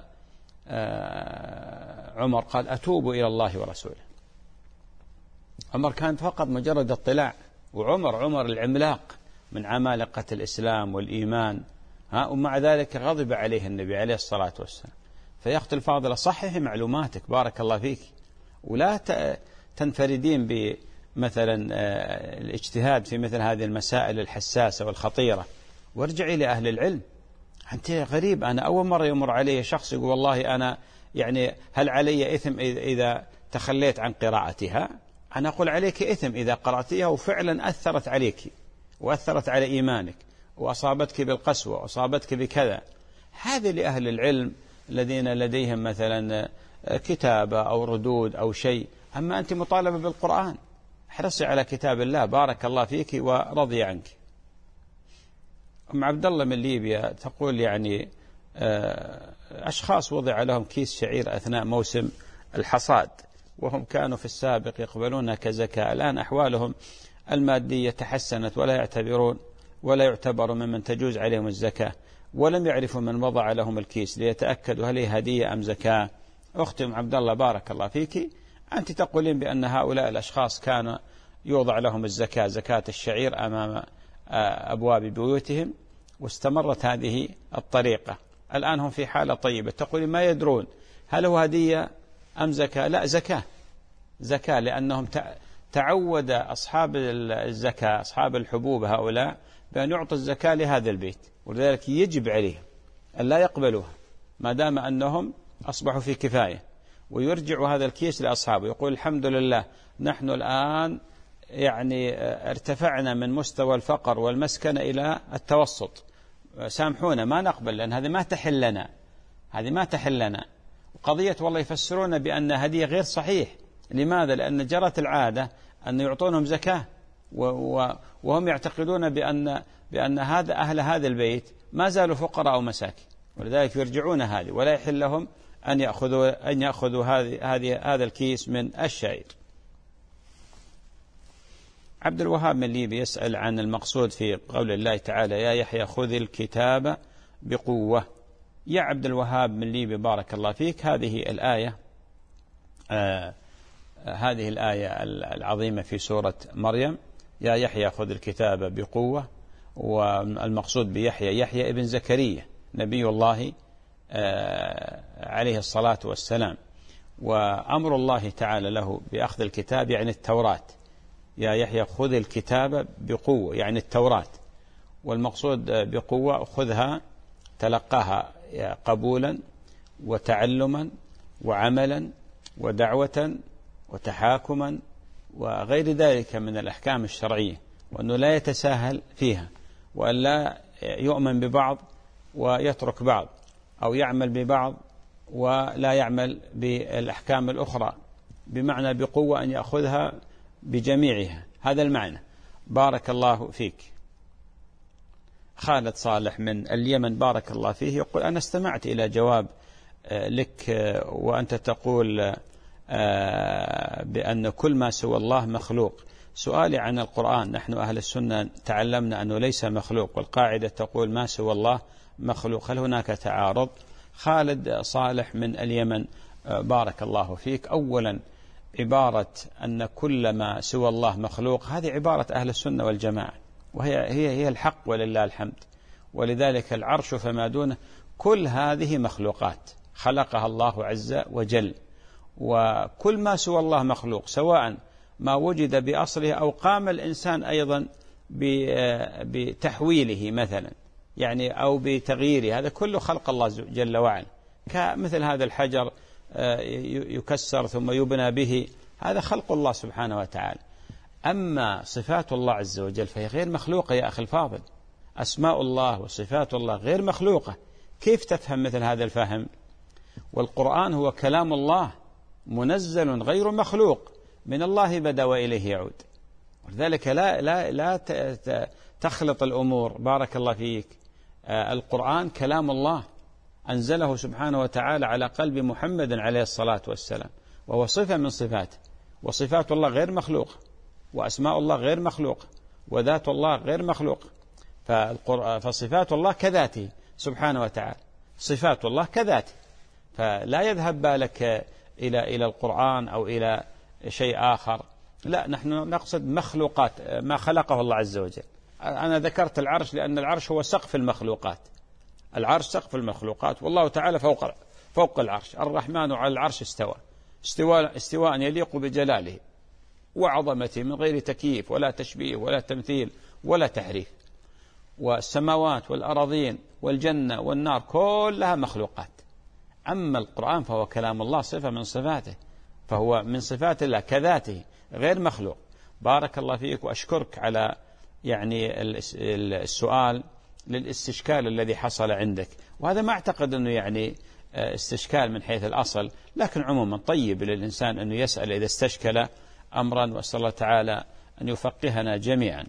عمر؟ قال أتوب إلى الله ورسوله. عمر كان فقط مجرد اطلاع، وعمر عمر العملاق من عمالقة الإسلام والإيمان، ها، ومع ذلك غضب عليه النبي عليه الصلاة والسلام. فيا أختي الفاضلة صححي معلوماتك بارك الله فيك، ولا تنفردين بمثلا الاجتهاد في مثل هذه المسائل الحساسة والخطيرة، وارجعي لأهل العلم. أنت غريب، أنا أول مرة يمر علي شخص يقول والله أنا يعني هل علي إثم إذا تخليت عن قراءتها؟ أنا أقول عليك إثم إذا قرأتيها وفعلا أثرت عليك وأثرت على إيمانك وأصابتك بالقسوة وأصابتك بكذا. هذه لأهل العلم الذين لديهم مثلا كتابة أو ردود أو شيء. أما أنت مطالبة بالقرآن، احرصي على كتاب الله بارك الله فيك ورضي عنك. أم عبد الله من ليبيا تقول يعني أشخاص وضع لهم كيس شعير أثناء موسم الحصاد، وهم كانوا في السابق يقبلونها كزكاة، الآن أحوالهم المادية تحسنت ولا يعتبرون ولا يعتبر ممن تجوز عليهم الزكاة، ولم يعرفوا من وضع لهم الكيس ليتأكدوا هل هي هدية أم زكاة. أختي أم عبد الله بارك الله فيك، أنت تقولين بأن هؤلاء الأشخاص كان يوضع لهم الزكاة زكاة الشعير أمام أبواب بيوتهم، واستمرت هذه الطريقة. الآن هم في حالة طيبة، تقولين ما يدرون هل هو هدية أم زكاة؟ لا، زكاة، زكاة، لأنهم تعود أصحاب الزكاة أصحاب الحبوب هؤلاء بأن يعطوا الزكاة لهذا البيت، ولذلك يجب عليهم أن لا يقبلوها ما دام أنهم أصبحوا في كفاية، ويرجع هذا الكيس لأصحابه، يقول الحمد لله نحن الآن يعني ارتفعنا من مستوى الفقر والمسكنة إلى التوسط، سامحونا ما نقبل، لأن هذه ما تحل لنا، هذه ما تحل لنا. قضية والله يفسرون بأن هدية غير صحيح. لماذا؟ لأن جرت العادة أن يعطونهم زكاة، وهم يعتقدون بأن بأن هذا أهل هذا البيت ما زالوا فقراء أو مساكين، ولذلك يرجعون هذه، ولا يحل لهم أن يأخذوا أن يأخذوا هذه هذه هذا الكيس من الشعير. عبد الوهاب من ليبيا يسأل عن المقصود في قول الله تعالى يا يحيى خذ الكتاب بقوة. يا عبد الوهاب من ليبيا بارك الله فيك، هذه الآية آه هذه الآية العظيمة في سورة مريم، يا يحيى خذ الكتاب بقوة، والمقصود بيحيى يحيى ابن زكريا نبي الله آه عليه الصلاة والسلام، وأمر الله تعالى له بأخذ الكتاب يعني التوراة، يا يحيى خذ الكتاب بقوة يعني التوراة، والمقصود بقوة خذها تلقاها قبولا وتعلما وعملا ودعوة وتحاكما وغير ذلك من الأحكام الشرعية، وأنه لا يتساهل فيها، وأن لا يؤمن ببعض ويترك بعض، أو يعمل ببعض ولا يعمل بالأحكام الأخرى، بمعنى بقوة أن يأخذها بجميعها، هذا المعنى. بارك الله فيك. خالد صالح من اليمن بارك الله فيه يقول أنا استمعت إلى جواب لك وأنت تقول بأن كل ما سوى الله مخلوق. سؤالي عن القرآن، نحن أهل السنة تعلمنا أنه ليس مخلوق، والقاعدة تقول ما سوى الله مخلوق، هل هناك تعارض؟ خالد صالح من اليمن بارك الله فيك، أولا عبارة أن كل ما سوى الله مخلوق هذه عبارة أهل السنة والجماعة، وهي هي هي الحق ولله الحمد، ولذلك العرش فما دونه كل هذه مخلوقات خلقها الله عز وجل، وكل ما سوى الله مخلوق، سواء ما وجد بأصله أو قام الإنسان أيضا بتحويله مثلا يعني أو بتغييره، هذا كله خلق الله جل وعلا، كمثل هذا الحجر يكسر ثم يبنى به، هذا خلق الله سبحانه وتعالى. أما صفات الله عز وجل فهي غير مخلوقة يا أخي الفاضل، أسماء الله وصفات الله غير مخلوقة، كيف تفهم مثل هذا الفهم؟ والقرآن هو كلام الله منزل غير مخلوق، من الله بدأ وإليه يعود، ولذلك لا لا لا تخلط الأمور. بارك الله فيك. القرآن كلام الله أنزله سبحانه وتعالى على قلب محمد عليه الصلاة والسلام، وهو صفة من صفاته، وصفات الله غير مخلوقة، وأسماء الله غير مخلوقة، وذات الله غير مخلوقة، فصفات الله كذاته سبحانه وتعالى، صفات الله كذاته، فلا يذهب بالك إلى إلى القرآن أو إلى شيء آخر، لا، نحن نقصد مخلوقات ما خلقه الله عز وجل. أنا ذكرت العرش لأن العرش هو سقف المخلوقات، العرش سقف المخلوقات، والله تعالى فوق فوق العرش، الرحمن على العرش استوى استواء استواء يليق بجلاله وعظمته من غير تكييف ولا تشبيه ولا تمثيل ولا تحريف، والسماوات والأراضين والجنة والنار كلها مخلوقات. أما القرآن فهو كلام الله، صفة من صفاته، فهو من صفات الله كذاته غير مخلوق. بارك الله فيك، وأشكرك على يعني السؤال للاستشكال الذي حصل عندك، وهذا ما أعتقد أنه يعني استشكال من حيث الأصل، لكن عموما طيب للإنسان أنه يسأل إذا استشكل أمرا، وأسأل الله تعالى أن يفقهنا جميعا.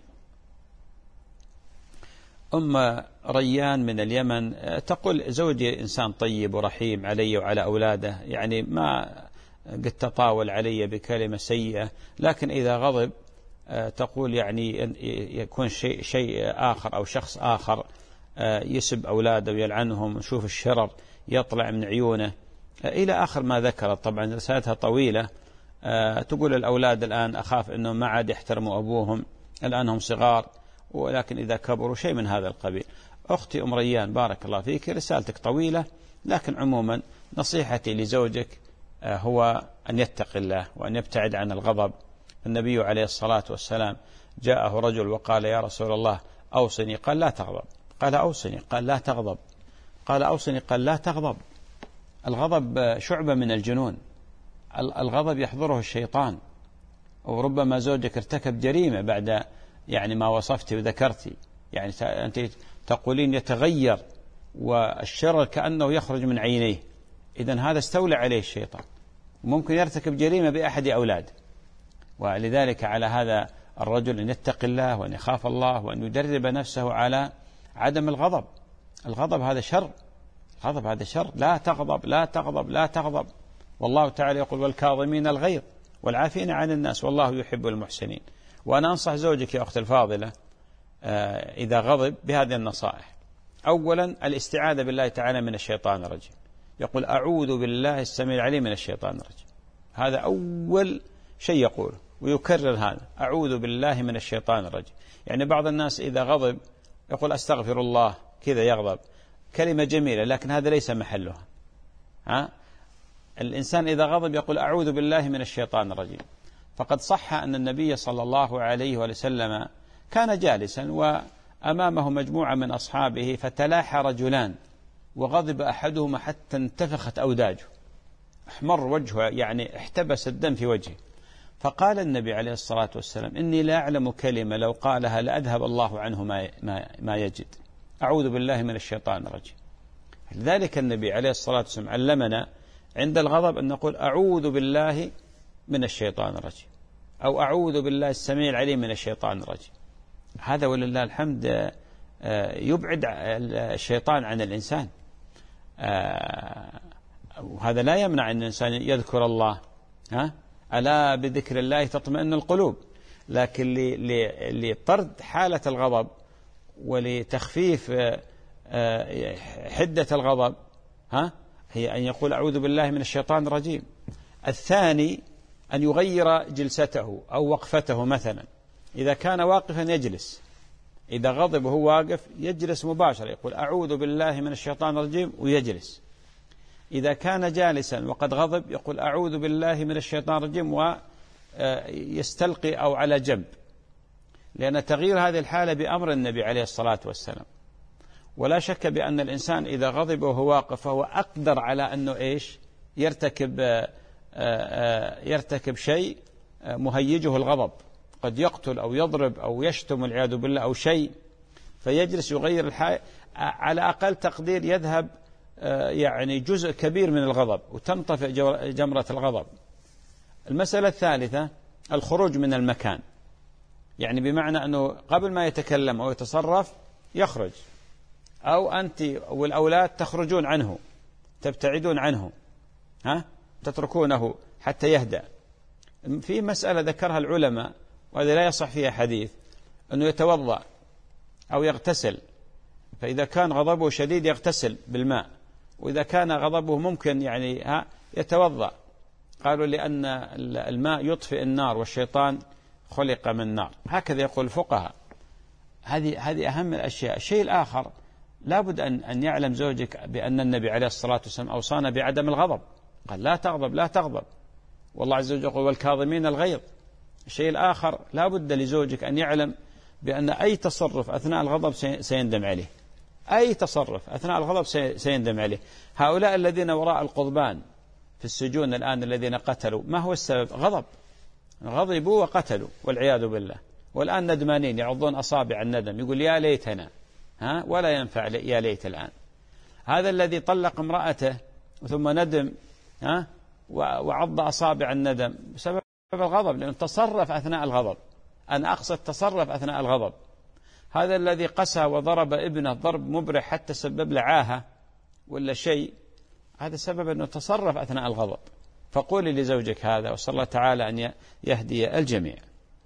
أم ريان من اليمن تقول زوجي إنسان طيب ورحيم علي وعلى أولاده، يعني ما قد تطاول علي بكلمة سيئة، لكن إذا غضب تقول يعني يكون شيء شيء آخر أو شخص آخر يسب أولاده ويلعنهم، وشوف الشرر يطلع من عيونه إلى آخر ما ذكرت. طبعا رسالتها طويلة. تقول الأولاد الآن أخاف أنهم ما عاد يحترموا أبوهم، الآن هم صغار، ولكن إذا كبروا شيء من هذا القبيل. أختي أم ريان بارك الله فيك، رسالتك طويلة، لكن عموما نصيحتي لزوجك هو أن يتقي الله وأن يبتعد عن الغضب. النبي عليه الصلاة والسلام جاءه رجل وقال يا رسول الله أوصني، قال لا تغضب. قال أوصني، قال لا تغضب. قال أوصني، قال لا تغضب. الغضب شعبة من الجنون، الغضب يحضره الشيطان. وربما زوجك ارتكب جريمة بعد يعني ما وصفتي وذكرتي، يعني أنت تقولين يتغير والشر كأنه يخرج من عينيه، إذن هذا استولى عليه الشيطان، ممكن يرتكب جريمة بأحد أولاده. ولذلك على هذا الرجل أن يتقي الله وأن يخاف الله وأن يدرب نفسه على عدم الغضب. الغضب هذا شر، الغضب هذا شر. لا تغضب لا تغضب لا تغضب. والله تعالى يقول والكاظمين الغيظ والعافين عن الناس والله يحب المحسنين. وأنا أنصح زوجك يا أخت الفاضلة إذا غضب بهذه النصائح. أولا الاستعاذة بالله تعالى من الشيطان الرجيم، يقول أعوذ بالله السميع العليم من الشيطان الرجيم، هذا أول شيء يقوله، ويكرر هذا أعوذ بالله من الشيطان الرجيم. يعني بعض الناس إذا غضب يقول أستغفر الله، كذا يغضب، كلمة جميلة لكن هذا ليس محلها. ها؟ الإنسان إذا غضب يقول أعوذ بالله من الشيطان الرجيم. فقد صح أن النبي صلى الله عليه وسلم كان جالسا وأمامه مجموعة من أصحابه فتلاحى رجلان وغضب أحدهما حتى انتفخت أوداجه، احمر وجهه، يعني احتبس الدم في وجهه. فقال النبي عليه الصلاة والسلام إني لا أعلم كلمة لو قالها لأذهب الله عنه ما, ما, ما يجد، أعوذ بالله من الشيطان الرجيم. لذلك النبي عليه الصلاة والسلام علمنا عند الغضب أن نقول أعوذ بالله من الشيطان الرجيم، أو أعوذ بالله السميع العليم من الشيطان الرجيم. هذا ولله الحمد يبعد الشيطان عن الإنسان، وهذا لا يمنع أن الإنسان يذكر الله، ها؟ ألا بذكر الله تطمئن القلوب. لكن لطرد حالة الغضب ولتخفيف حدة الغضب، ها، هي أن يقول أعوذ بالله من الشيطان الرجيم. الثاني أن يغير جلسته أو وقفته، مثلا إذا كان واقفا يجلس، إذا غضب هو واقف يجلس مباشرة، يقول أعوذ بالله من الشيطان الرجيم ويجلس. إذا كان جالسا وقد غضب يقول أعوذ بالله من الشيطان الرجيم ويستلقي أو على جنب، لأن تغيير هذه الحالة بأمر النبي عليه الصلاة والسلام. ولا شك بأن الإنسان إذا غضب وهو واقف فهو أقدر على أنه إيش يرتكب يرتكب شيء مهيجه الغضب، قد يقتل أو يضرب أو يشتم والعياذ بالله أو شيء، فيجلس يغير الحالة، على أقل تقدير يذهب يعني جزء كبير من الغضب وتنطفئ جمرة الغضب. المسألة الثالثة الخروج من المكان، يعني بمعنى أنه قبل ما يتكلم أو يتصرف يخرج، أو أنت والأولاد تخرجون عنه تبتعدون عنه، ها، تتركونه حتى يهدأ. في مسألة ذكرها العلماء وهذا لا يصح فيها حديث، أنه يتوضأ أو يغتسل، فإذا كان غضبه شديد يغتسل بالماء، وإذا كان غضبه ممكن يعني ها يتوضأ. قالوا لأن الماء يطفئ النار والشيطان خلق من نار، هكذا يقول الفقهاء. هذه هذه أهم الأشياء. الشيء الآخر لابد أن أن يعلم زوجك بأن النبي عليه الصلاة والسلام أوصانا بعدم الغضب، قال لا تغضب لا تغضب، والله عز وجل يقول والكاظمين الغيظ. الشيء الآخر لابد لزوجك أن يعلم بأن أي تصرف أثناء الغضب سيندم عليه، أي تصرف أثناء الغضب سيندم عليه. هؤلاء الذين وراء القضبان في السجون الآن الذين قتلوا، ما هو السبب؟ غضب، غضبوا وقتلوا والعياذ بالله، والآن ندمانين يعضون أصابع الندم، يقول يا ليتنا، ها، ولا ينفع يا ليت الآن. هذا الذي طلق امرأته ثم ندم، ها، وعض أصابع الندم بسبب الغضب، لأنه تصرف أثناء الغضب، أنا أقصد تصرف أثناء الغضب. هذا الذي قسى وضرب ابنه ضرب مبرح حتى سبب له عاهة ولا شيء، هذا سبب أنه تصرف أثناء الغضب. فقولي لزوجك هذا، وصلى الله تعالى أن يهدي الجميع.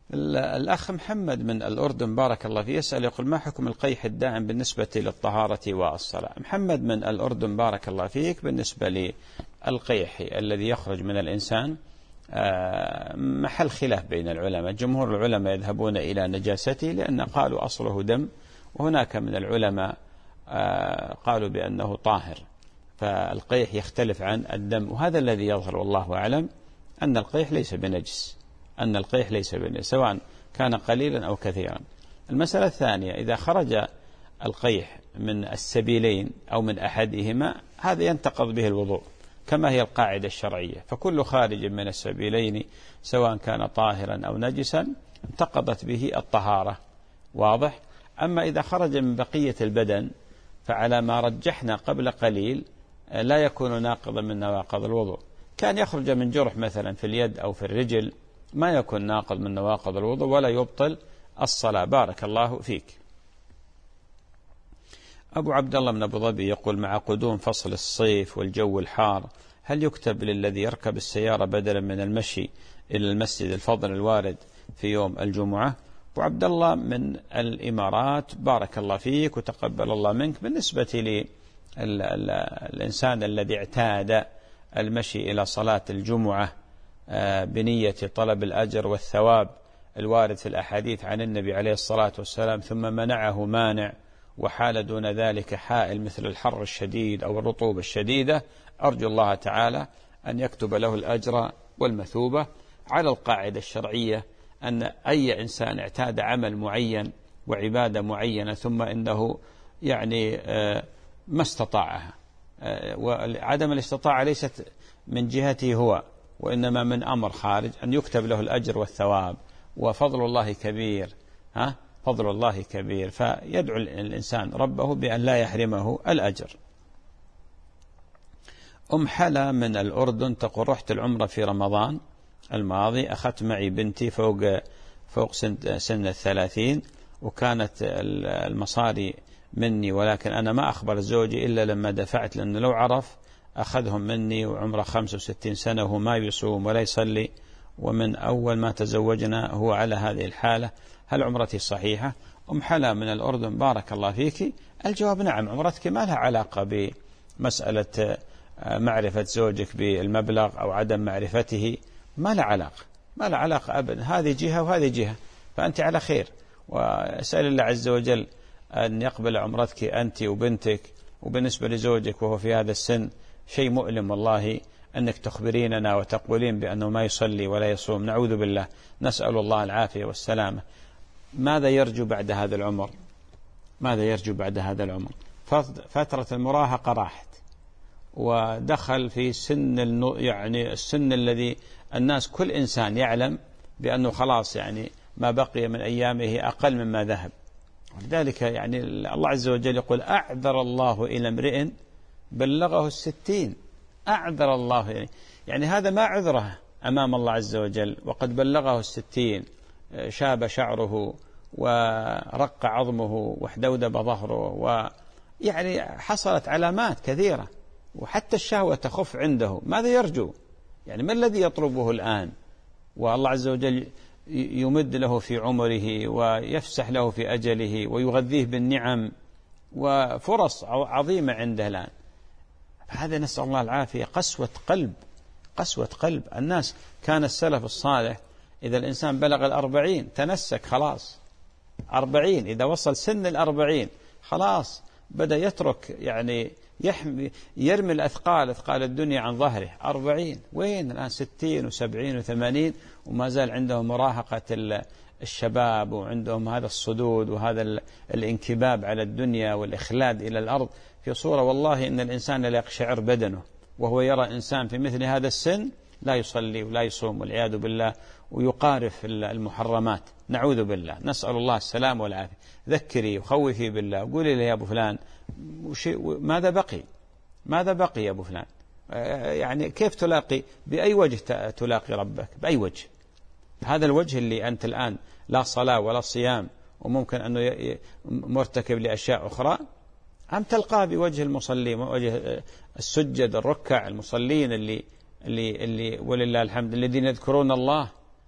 الأخ محمد من الأردن بارك الله فيه يسأل يقول: ما حكم القيح الدائم بالنسبة للطهارة والصلاة؟ محمد من الأردن بارك الله فيك، بالنسبة للقيح الذي يخرج من الإنسان محل خلاف بين العلماء. جمهور العلماء يذهبون إلى نجاسته لأن قالوا أصله دم، وهناك من العلماء قالوا بأنه طاهر، فالقيح يختلف عن الدم. وهذا الذي يظهر والله أعلم، أن القيح ليس بنجس، أن القيح ليس بنجس سواء كان قليلا أو كثيرا. المسألة الثانية: إذا خرج القيح من السبيلين أو من أحدهما هذا ينتقض به الوضوء كما هي القاعدة الشرعية، فكل خارج من السبيلين سواء كان طاهرا أو نجسا انتقضت به الطهارة. واضح؟ أما إذا خرج من بقية البدن فعلى ما رجحنا قبل قليل لا يكون ناقضا من نواقض الوضوء. كان يخرج من جرح مثلا في اليد أو في الرجل ما يكون ناقض من نواقض الوضوء ولا يبطل الصلاة. بارك الله فيك. أبو عبد الله من أبو ظبي يقول: مع قدوم فصل الصيف والجو الحار هل يكتب للذي يركب السيارة بدلا من المشي إلى المسجد الفضل الوارد في يوم الجمعة؟ أبو عبد الله من الإمارات بارك الله فيك وتقبل الله منك. بالنسبة للإنسان الذي اعتاد المشي إلى صلاة الجمعة بنية طلب الأجر والثواب الوارد في الأحاديث عن النبي عليه الصلاة والسلام، ثم منعه مانع وحال دون ذلك حائل مثل الحر الشديد أو الرطوبة الشديدة، أرجو الله تعالى أن يكتب له الأجر والمثوبة على القاعدة الشرعية أن أي إنسان اعتاد عمل معين وعبادة معينة ثم إنه يعني ما استطاعها، وعدم الاستطاعة ليست من جهته هو وإنما من أمر خارج، أن يكتب له الأجر والثواب، وفضل الله كبير. ها فضل الله كبير، فيدعو الإنسان ربه بأن لا يحرمه الأجر. أم حلا من الأردن تقول: رحت العمرة في رمضان الماضي، أخذت معي بنتي فوق فوق سن, سن الثلاثين، وكانت المصاري مني، ولكن أنا ما أخبر زوجي إلا لما دفعت، لأنه لو عرف أخذهم مني، وعمره خمسة وستين سنة وهو ما يصوم ولا يصلي، ومن أول ما تزوجنا هو على هذه الحالة، هل عمرتي صحيحة؟ أم حلا من الأردن بارك الله فيك، الجواب نعم، عمرتك ما لها علاقة بمسألة معرفة زوجك بالمبلغ أو عدم معرفته، ما لها علاقة، ما لها علاقة أبدا، هذه جهة وهذه جهة، فأنت على خير. وأسأل الله عز وجل أن يقبل عمرتك أنت وبنتك. وبالنسبة لزوجك وهو في هذا السن شيء مؤلم والله أنك تخبريننا وتقولين بأنه ما يصلي ولا يصوم، نعوذ بالله، نسأل الله العافية والسلامة. ماذا يرجو بعد هذا العمر؟ ماذا يرجو بعد هذا العمر؟ فترة المراهقة راحت، ودخل في سن يعني السن الذي الناس كل إنسان يعلم بأنه خلاص يعني ما بقي من أيامه أقل مما ذهب. ولذلك يعني الله عز وجل يقول: أعذر الله إلى امرئ بلغه الستين. أعذر الله يعني, يعني هذا ما عذره أمام الله عز وجل، وقد بلغه الستين، شاب شعره ورق عظمه واحدودب ظهره، ويعني حصلت علامات كثيرة، وحتى الشهوة تخف عنده. ماذا يرجو؟ يعني ما الذي يطلبه الآن؟ والله عز وجل يمد له في عمره ويفسح له في أجله ويغذيه بالنعم وفرص عظيمة عنده الآن. هذا نسأل الله العافية، قسوة قلب، قسوة قلب. الناس كان السلف الصالح إذا الإنسان بلغ الأربعين تنسك خلاص، أربعين إذا وصل سن الأربعين خلاص بدأ يترك يعني يحمي يرمي الأثقال أثقال الدنيا عن ظهره. أربعين وين الآن؟ ستين وسبعين وثمانين وما زال عندهم مراهقة الشباب، وعندهم هذا الصدود وهذا الانكباب على الدنيا والإخلاد إلى الأرض في صورة والله إن الإنسان لا يقشعر بدنه وهو يرى إنسان في مثل هذا السن لا يصلي ولا يصوم والعياذ بالله، ويقارف المحرمات، نعوذ بالله، نسأل الله السلام والعافية. ذكري وخوفي بالله وقولي لي يا أبو فلان ماذا بقي؟ ماذا بقي يا أبو فلان؟ يعني كيف تلاقي؟ بأي وجه تلاقي ربك؟ بأي وجه؟ هذا الوجه اللي أنت الآن لا صلاة ولا صيام وممكن أنه مرتكب لأشياء أخرى، أم تلقاه بوجه المصلين ووجه السجد الركع المصلين اللي اللي اللي ولله الحمد الذين يذكرون الله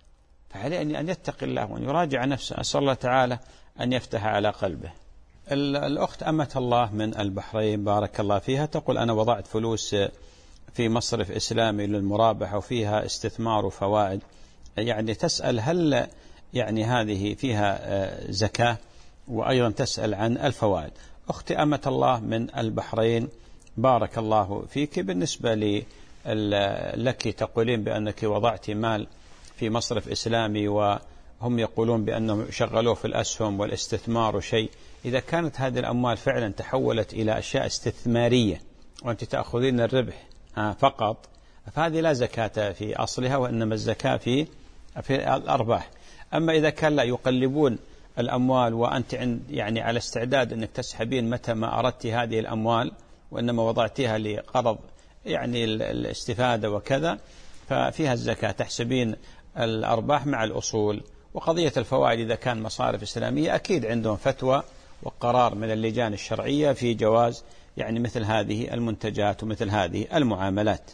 فعليه أن يتقي الله وأن يراجع نفسه. أسأل الله تعالى أن يفتح على قلبه. الأخت أمة الله من البحرين بارك الله فيها تقول أنا وضعت فلوس في مصرف إسلامي للمرابحة وفيها استثمار وفوائد، يعني تسأل هل يعني هذه فيها زكاة، وأيضا تسأل عن الفوائد. أختي أمة الله من البحرين بارك الله فيك، بالنسبة لي لك تقولين بأنك وضعت مال في مصرف إسلامي وهم يقولون بأنهم شغلوه في الأسهم والاستثمار وشيء، إذا كانت هذه الأموال فعلا تحولت إلى أشياء استثمارية وأنت تأخذين الربح فقط، فهذه لا زكاة في أصلها، وإنما الزكاة في في الأرباح. أما إذا كان لا يقلبون الأموال وأنت يعني على استعداد أنك تسحبين متى ما أردت هذه الأموال، وإنما وضعتها لغرض يعني الاستفادة وكذا، ففيها الزكاة، تحسبين الأرباح مع الأصول. وقضية الفوائد إذا كان مصارف إسلامية أكيد عندهم فتوى وقرار من اللجان الشرعية في جواز يعني مثل هذه المنتجات ومثل هذه المعاملات.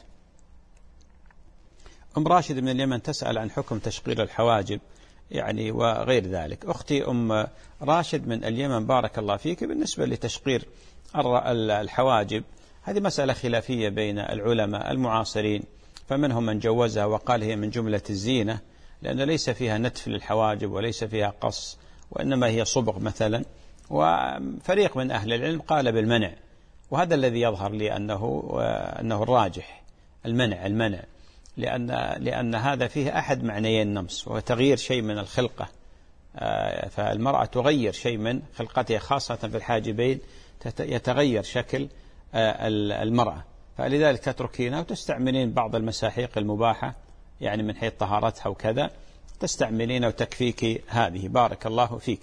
أم راشد من اليمن تسأل عن حكم تشقير الحواجب يعني وغير ذلك. أختي أم راشد من اليمن بارك الله فيك، بالنسبة لتشقير الحواجب هذه مسألة خلافية بين العلماء المعاصرين، فمنهم من جوزها وقال هي من جملة الزينة، لأن ليس فيها نتف للحواجب وليس فيها قص، وإنما هي صبغ مثلا. وفريق من أهل العلم قال بالمنع، وهذا الذي يظهر لي أنه أنه الراجح المنع المنع لأن لأن هذا فيه أحد معنيي النمس، وهو تغيير شيء من الخلقة، فالمرأة تغير شيء من خلقتها، خاصة في الحاجبين يتغير شكل المرأة، فلذلك تتركينها وتستعملين بعض المساحيق المباحة يعني من حيث طهارتها وكذا، تستعملين وتكفيك هذه بارك الله فيك.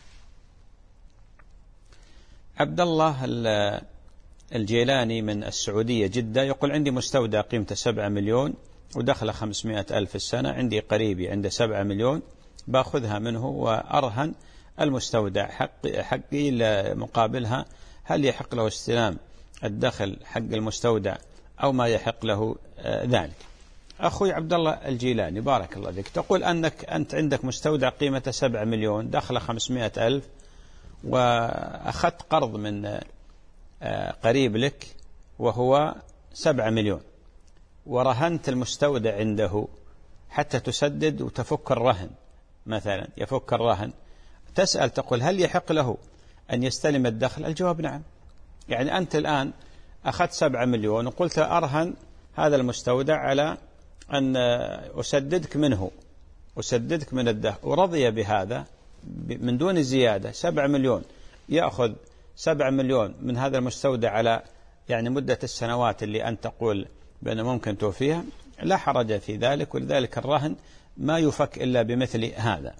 عبد الله الجيلاني من السعودية جدة يقول عندي مستودع قيمته سبعة مليون ودخل خمسمائة ألف السنة، عندي قريبي عنده سبعة مليون باخذها منه وأرهن المستودع حقي, حقي مقابلها، هل يحق له استلام الدخل حق المستودع أو ما يحق له ذلك؟ أخوي عبد الله الجيلاني بارك الله فيك، تقول أنك أنت عندك مستودع قيمته سبعة مليون دخل خمسمائة ألف، وأخذت قرض من قريب لك وهو سبعة مليون، ورهنت المستودع عنده حتى تسدد وتفك الرهن، مثلا يفك الرهن، تسأل تقول هل يحق له أن يستلم الدخل؟ الجواب نعم. يعني أنت الآن أخذت سبعة مليون وقلت أرهن هذا المستودع على أن أسددك منه، أسددك من الدخل، ورضي بهذا من دون زيادة، سبعة مليون يأخذ سبعة مليون من هذا المستودع على يعني مدة السنوات اللي أنت تقول بأنه ممكن توفيها، لا حرج في ذلك، ولذلك الرهن ما يفك إلا بمثل هذا.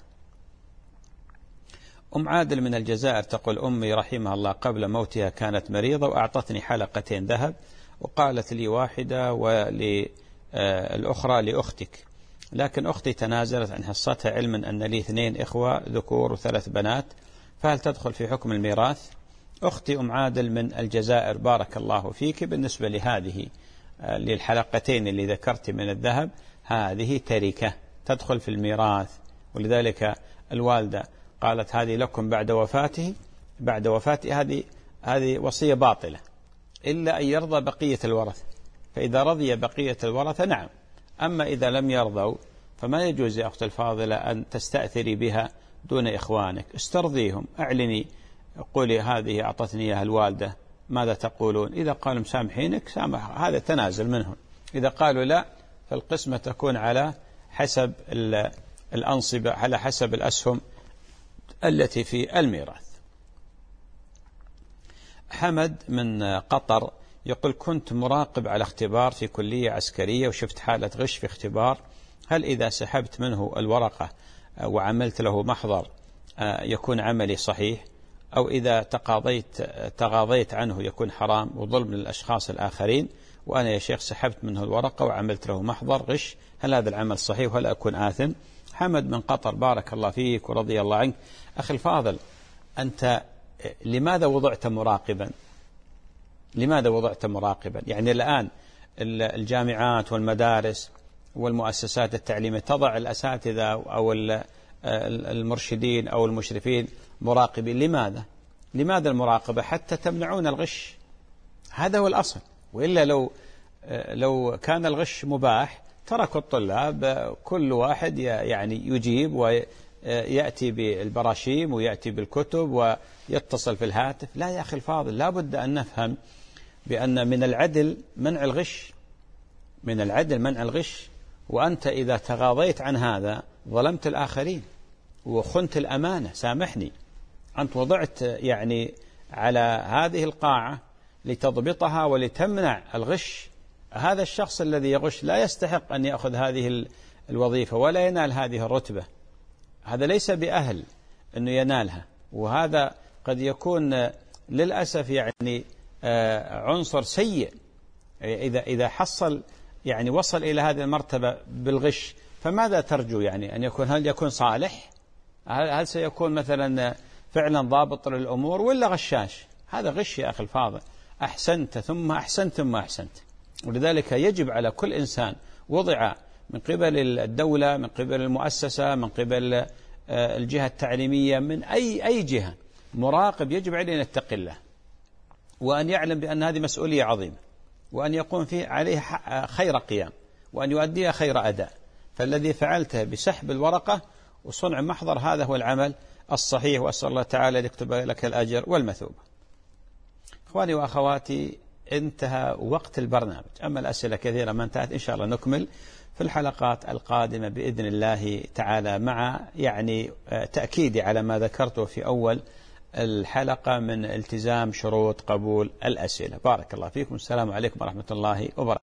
أم عادل من الجزائر تقول أمي رحمها الله قبل موتها كانت مريضة وأعطتني حلقتين ذهب وقالت لي واحدة وللأخرى لأختك، لكن أختي تنازلت عن حصتها علما أن لي اثنين إخوة ذكور وثلاث بنات، فهل تدخل في حكم الميراث؟ أختي أم عادل من الجزائر بارك الله فيك، بالنسبة لهذه للحلقتين اللي ذكرت من الذهب هذه تركة تدخل في الميراث، ولذلك الوالدة قالت هذه لكم بعد وفاته، بعد وفاته هذه هذه وصية باطلة إلا أن يرضى بقية الورثة، فإذا رضي بقية الورثة نعم، أما إذا لم يرضوا فما يجوز يا أخت الفاضلة أن تستأثري بها دون إخوانك، استرضيهم، أعلني، قولي هذه أعطتني إياها الوالدة ماذا تقولون؟ إذا قالوا مسامحينك سامح، هذا تنازل منهم، إذا قالوا لا فالقسمة تكون على حسب الأنصبة، على حسب الأسهم التي في الميراث. حمد من قطر يقول كنت مراقب على اختبار في كلية عسكرية وشفت حالة غش في اختبار، هل إذا سحبت منه الورقة وعملت له محضر يكون عملي صحيح، أو إذا تقاضيت تغاضيت عنه يكون حرام وظلم للأشخاص الآخرين، وأنا يا شيخ سحبت منه الورقة وعملت له محضر غش، هل هذا العمل صحيح ولا أكون آثم؟ حمد من قطر بارك الله فيك ورضي الله عنك. أخي الفاضل، أنت لماذا وضعت مراقبا؟ لماذا وضعت مراقبا؟ يعني الآن الجامعات والمدارس والمؤسسات التعليمية تضع الأساتذة أو المرشدين أو المشرفين مراقبين. لماذا؟ لماذا المراقبة؟ حتى تمنعون الغش، هذا هو الأصل. وإلا لو لو كان الغش مباح تركوا الطلاب كل واحد يعني يجيب ويأتي بالبراشيم ويأتي بالكتب ويتصل في الهاتف. لا يا أخي الفاضل، لا بد أن نفهم بأن من العدل منع الغش، من العدل منع الغش. وأنت إذا تغاضيت عن هذا ظلمت الآخرين وخنت الأمانة. سامحني، أنت وضعت يعني على هذه القاعة لتضبطها ولتمنع الغش. هذا الشخص الذي يغش لا يستحق أن يأخذ هذه الوظيفة ولا ينال هذه الرتبة، هذا ليس بأهل أنه ينالها. وهذا قد يكون للأسف يعني عنصر سيء إذا إذا حصل يعني وصل إلى هذه المرتبة بالغش. فماذا ترجو يعني أن يكون؟ هل يكون صالح؟ هل سيكون مثلا فعلا ضابط للأمور ولا غشاش؟ هذا غش يا أخي الفاضل. أحسنت ثم أحسنت ثم أحسنت. ولذلك يجب على كل إنسان وضع من قبل الدولة، من قبل المؤسسة، من قبل الجهة التعليمية، من أي أي جهة، مراقب يجب عليه أن يتقي الله وأن يعلم بأن هذه مسؤولية عظيمة، وأن يقوم فيه عليه خير قيام، وأن يؤديها خير أداء. فالذي فعلته بسحب الورقة وصنع محضر هذا هو العمل الصحيح، وأسأل الله تعالى أن يكتب لك الأجر والمثوبة. إخواني وأخواتي، انتهى وقت البرنامج. أما الأسئلة كثيرة ما انتهت، إن شاء الله نكمل في الحلقات القادمة بإذن الله تعالى، مع يعني تأكيدي على ما ذكرته في أول الحلقة من التزام شروط قبول الأسئلة. بارك الله فيكم. السلام عليكم ورحمة الله وبركاته.